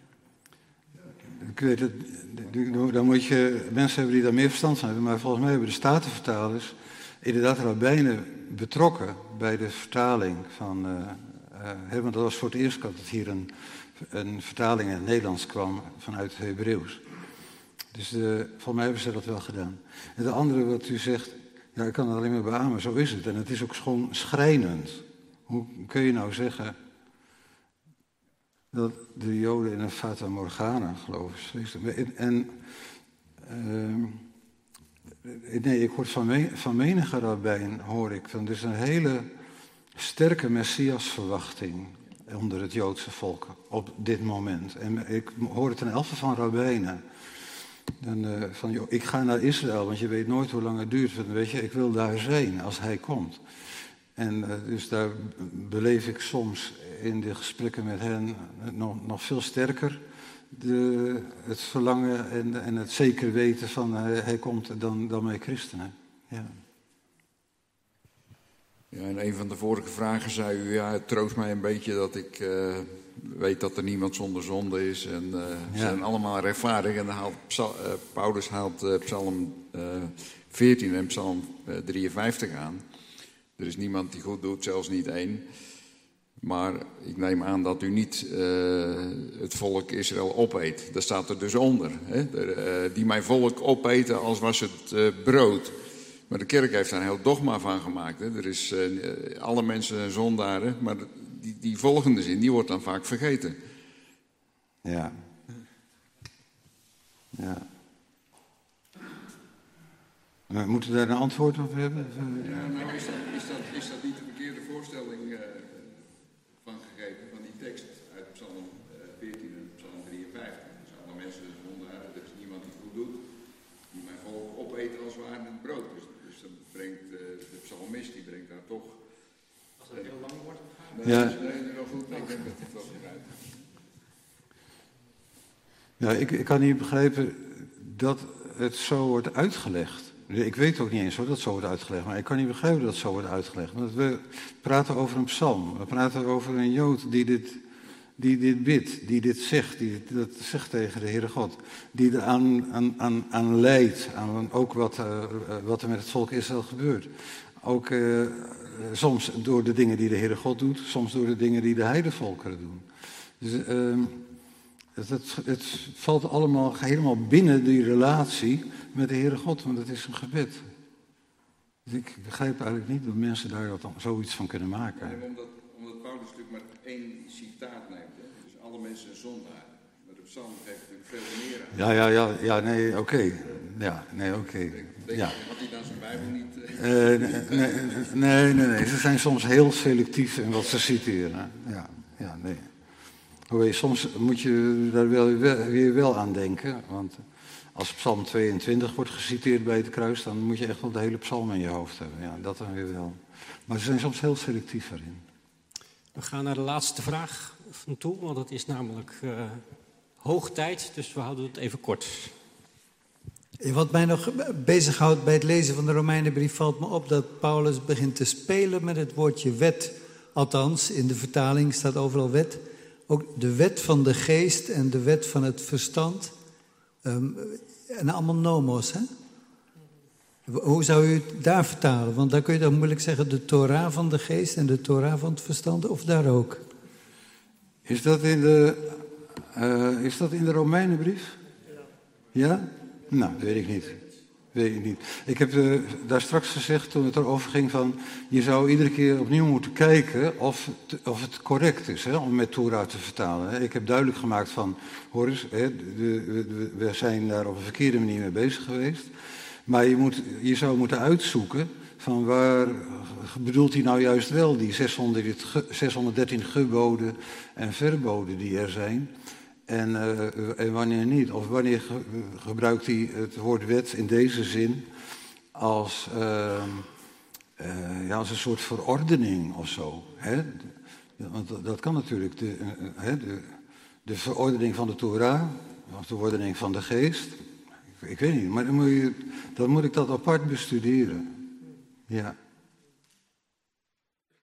Ik weet het, dan moet je mensen hebben die daar meer verstand van hebben, maar volgens mij hebben de Statenvertalers inderdaad rabbijnen betrokken bij de vertaling van, want dat was voor het eerst dat het hier een vertaling in het Nederlands kwam vanuit het Hebreeuws. Dus volgens mij hebben ze dat wel gedaan. En de andere wat u zegt, ja, ik kan het alleen maar beamen, zo is het. En het is ook gewoon schrijnend. Hoe kun je nou zeggen dat de Joden in een Fata Morgana geloven? Nee, ik hoor van menige rabbijn, hoor ik. Er is een hele sterke Messiasverwachting onder het Joodse volk op dit moment. En ik hoor het ten elfte van rabbijnen. Ik ga naar Israël, want je weet nooit hoe lang het duurt. Weet je, ik wil daar zijn als hij komt. En dus daar beleef ik soms in de gesprekken met hen nog veel sterker het verlangen en het zeker weten van hij komt dan bij christenen. Ja. Ja, in een van de vorige vragen zei u, ja, het troost mij een beetje dat ik weet dat er niemand zonder zonde is. En ze zijn allemaal rechtvaardig. En dan Paulus haalt Psalm 14 en Psalm 53 aan. Er is niemand die goed doet, zelfs niet één. Maar ik neem aan dat u niet het volk Israël opeet. Dat staat er dus onder. Hè? Die mijn volk opeten als was het brood. Maar de kerk heeft daar een heel dogma van gemaakt. Hè? Er is alle mensen zijn zondaren, maar die volgende zin, die wordt dan vaak vergeten. Ja. Ja. Maar moeten we daar een antwoord op hebben? Ja, nou is dat niet de verkeerde voorstelling van gegeven, van die tekst uit Psalm 14 en Psalm 53. Dus alle mensen vonden, er is niemand die goed doet, die mijn volk opeten als waarend brood. Dus dat brengt, de psalmist die brengt daar toch... Als het heel lang wordt? Ja. Nee, wel goed, ik denk dat het wel vooruit. Ja, ik kan niet begrijpen dat het zo wordt uitgelegd. Ik weet ook niet eens hoe dat zo wordt uitgelegd, maar ik kan niet begrijpen dat het zo wordt uitgelegd. Want we praten over een psalm, we praten over een Jood die dit bidt, die dit zegt, die dat zegt tegen de Heere God. Die er aan leidt, aan ook wat er met het volk Israël gebeurt. Ook soms door de dingen die de Heere God doet, soms door de dingen die de heidevolkeren doen. Dus het valt allemaal helemaal binnen die relatie met de Heere God, want het is een gebed. Dus ik begrijp eigenlijk niet dat mensen daar zoiets van kunnen maken. Ja, omdat Paulus natuurlijk maar één citaat neemt. Hè? Dus alle mensen een zondaar. Maar de psalm geeft natuurlijk veel meer aan. Ja, nee, oké. Ja, nee, oké. Ja. Had hij dan zijn Bijbel niet... Nee. Ze zijn soms heel selectief in wat ze citeren. Ja, nee. Hoewel, soms moet je daar weer wel aan denken. Want als Psalm 22 wordt geciteerd bij het kruis, dan moet je echt wel de hele psalm in je hoofd hebben. Ja, dat dan weer wel. Maar ze zijn soms heel selectief erin. We gaan naar de laatste vraag van toe, want het is namelijk hoog tijd, dus we houden het even kort. Wat mij nog bezighoudt bij het lezen van de Romeinenbrief valt me op dat Paulus begint te spelen met het woordje wet. Althans, in de vertaling staat overal wet. Ook de wet van de geest en de wet van het verstand. En allemaal nomos, hè? Hoe zou u het daar vertalen? Want dan kun je dan moeilijk zeggen de Torah van de geest en de Torah van het verstand, of daar ook? Is dat in de Romeinenbrief? Ja? Nou, weet ik niet. Ik heb daar straks gezegd, toen het erover ging van... je zou iedere keer opnieuw moeten kijken of het correct is, hè, om met Torah te vertalen. Hè. Ik heb duidelijk gemaakt van, hoor eens, hè, we zijn daar op een verkeerde manier mee bezig geweest. Maar je zou moeten uitzoeken van waar bedoelt hij nou juist wel die 613 geboden en verboden die er zijn... En wanneer niet? Of wanneer gebruikt hij het woord wet in deze zin als een soort verordening of zo? Hè? Want dat kan natuurlijk. De verordening van de Torah, of de verordening van de geest. Ik weet niet, maar dan moet ik dat apart bestuderen. Ja.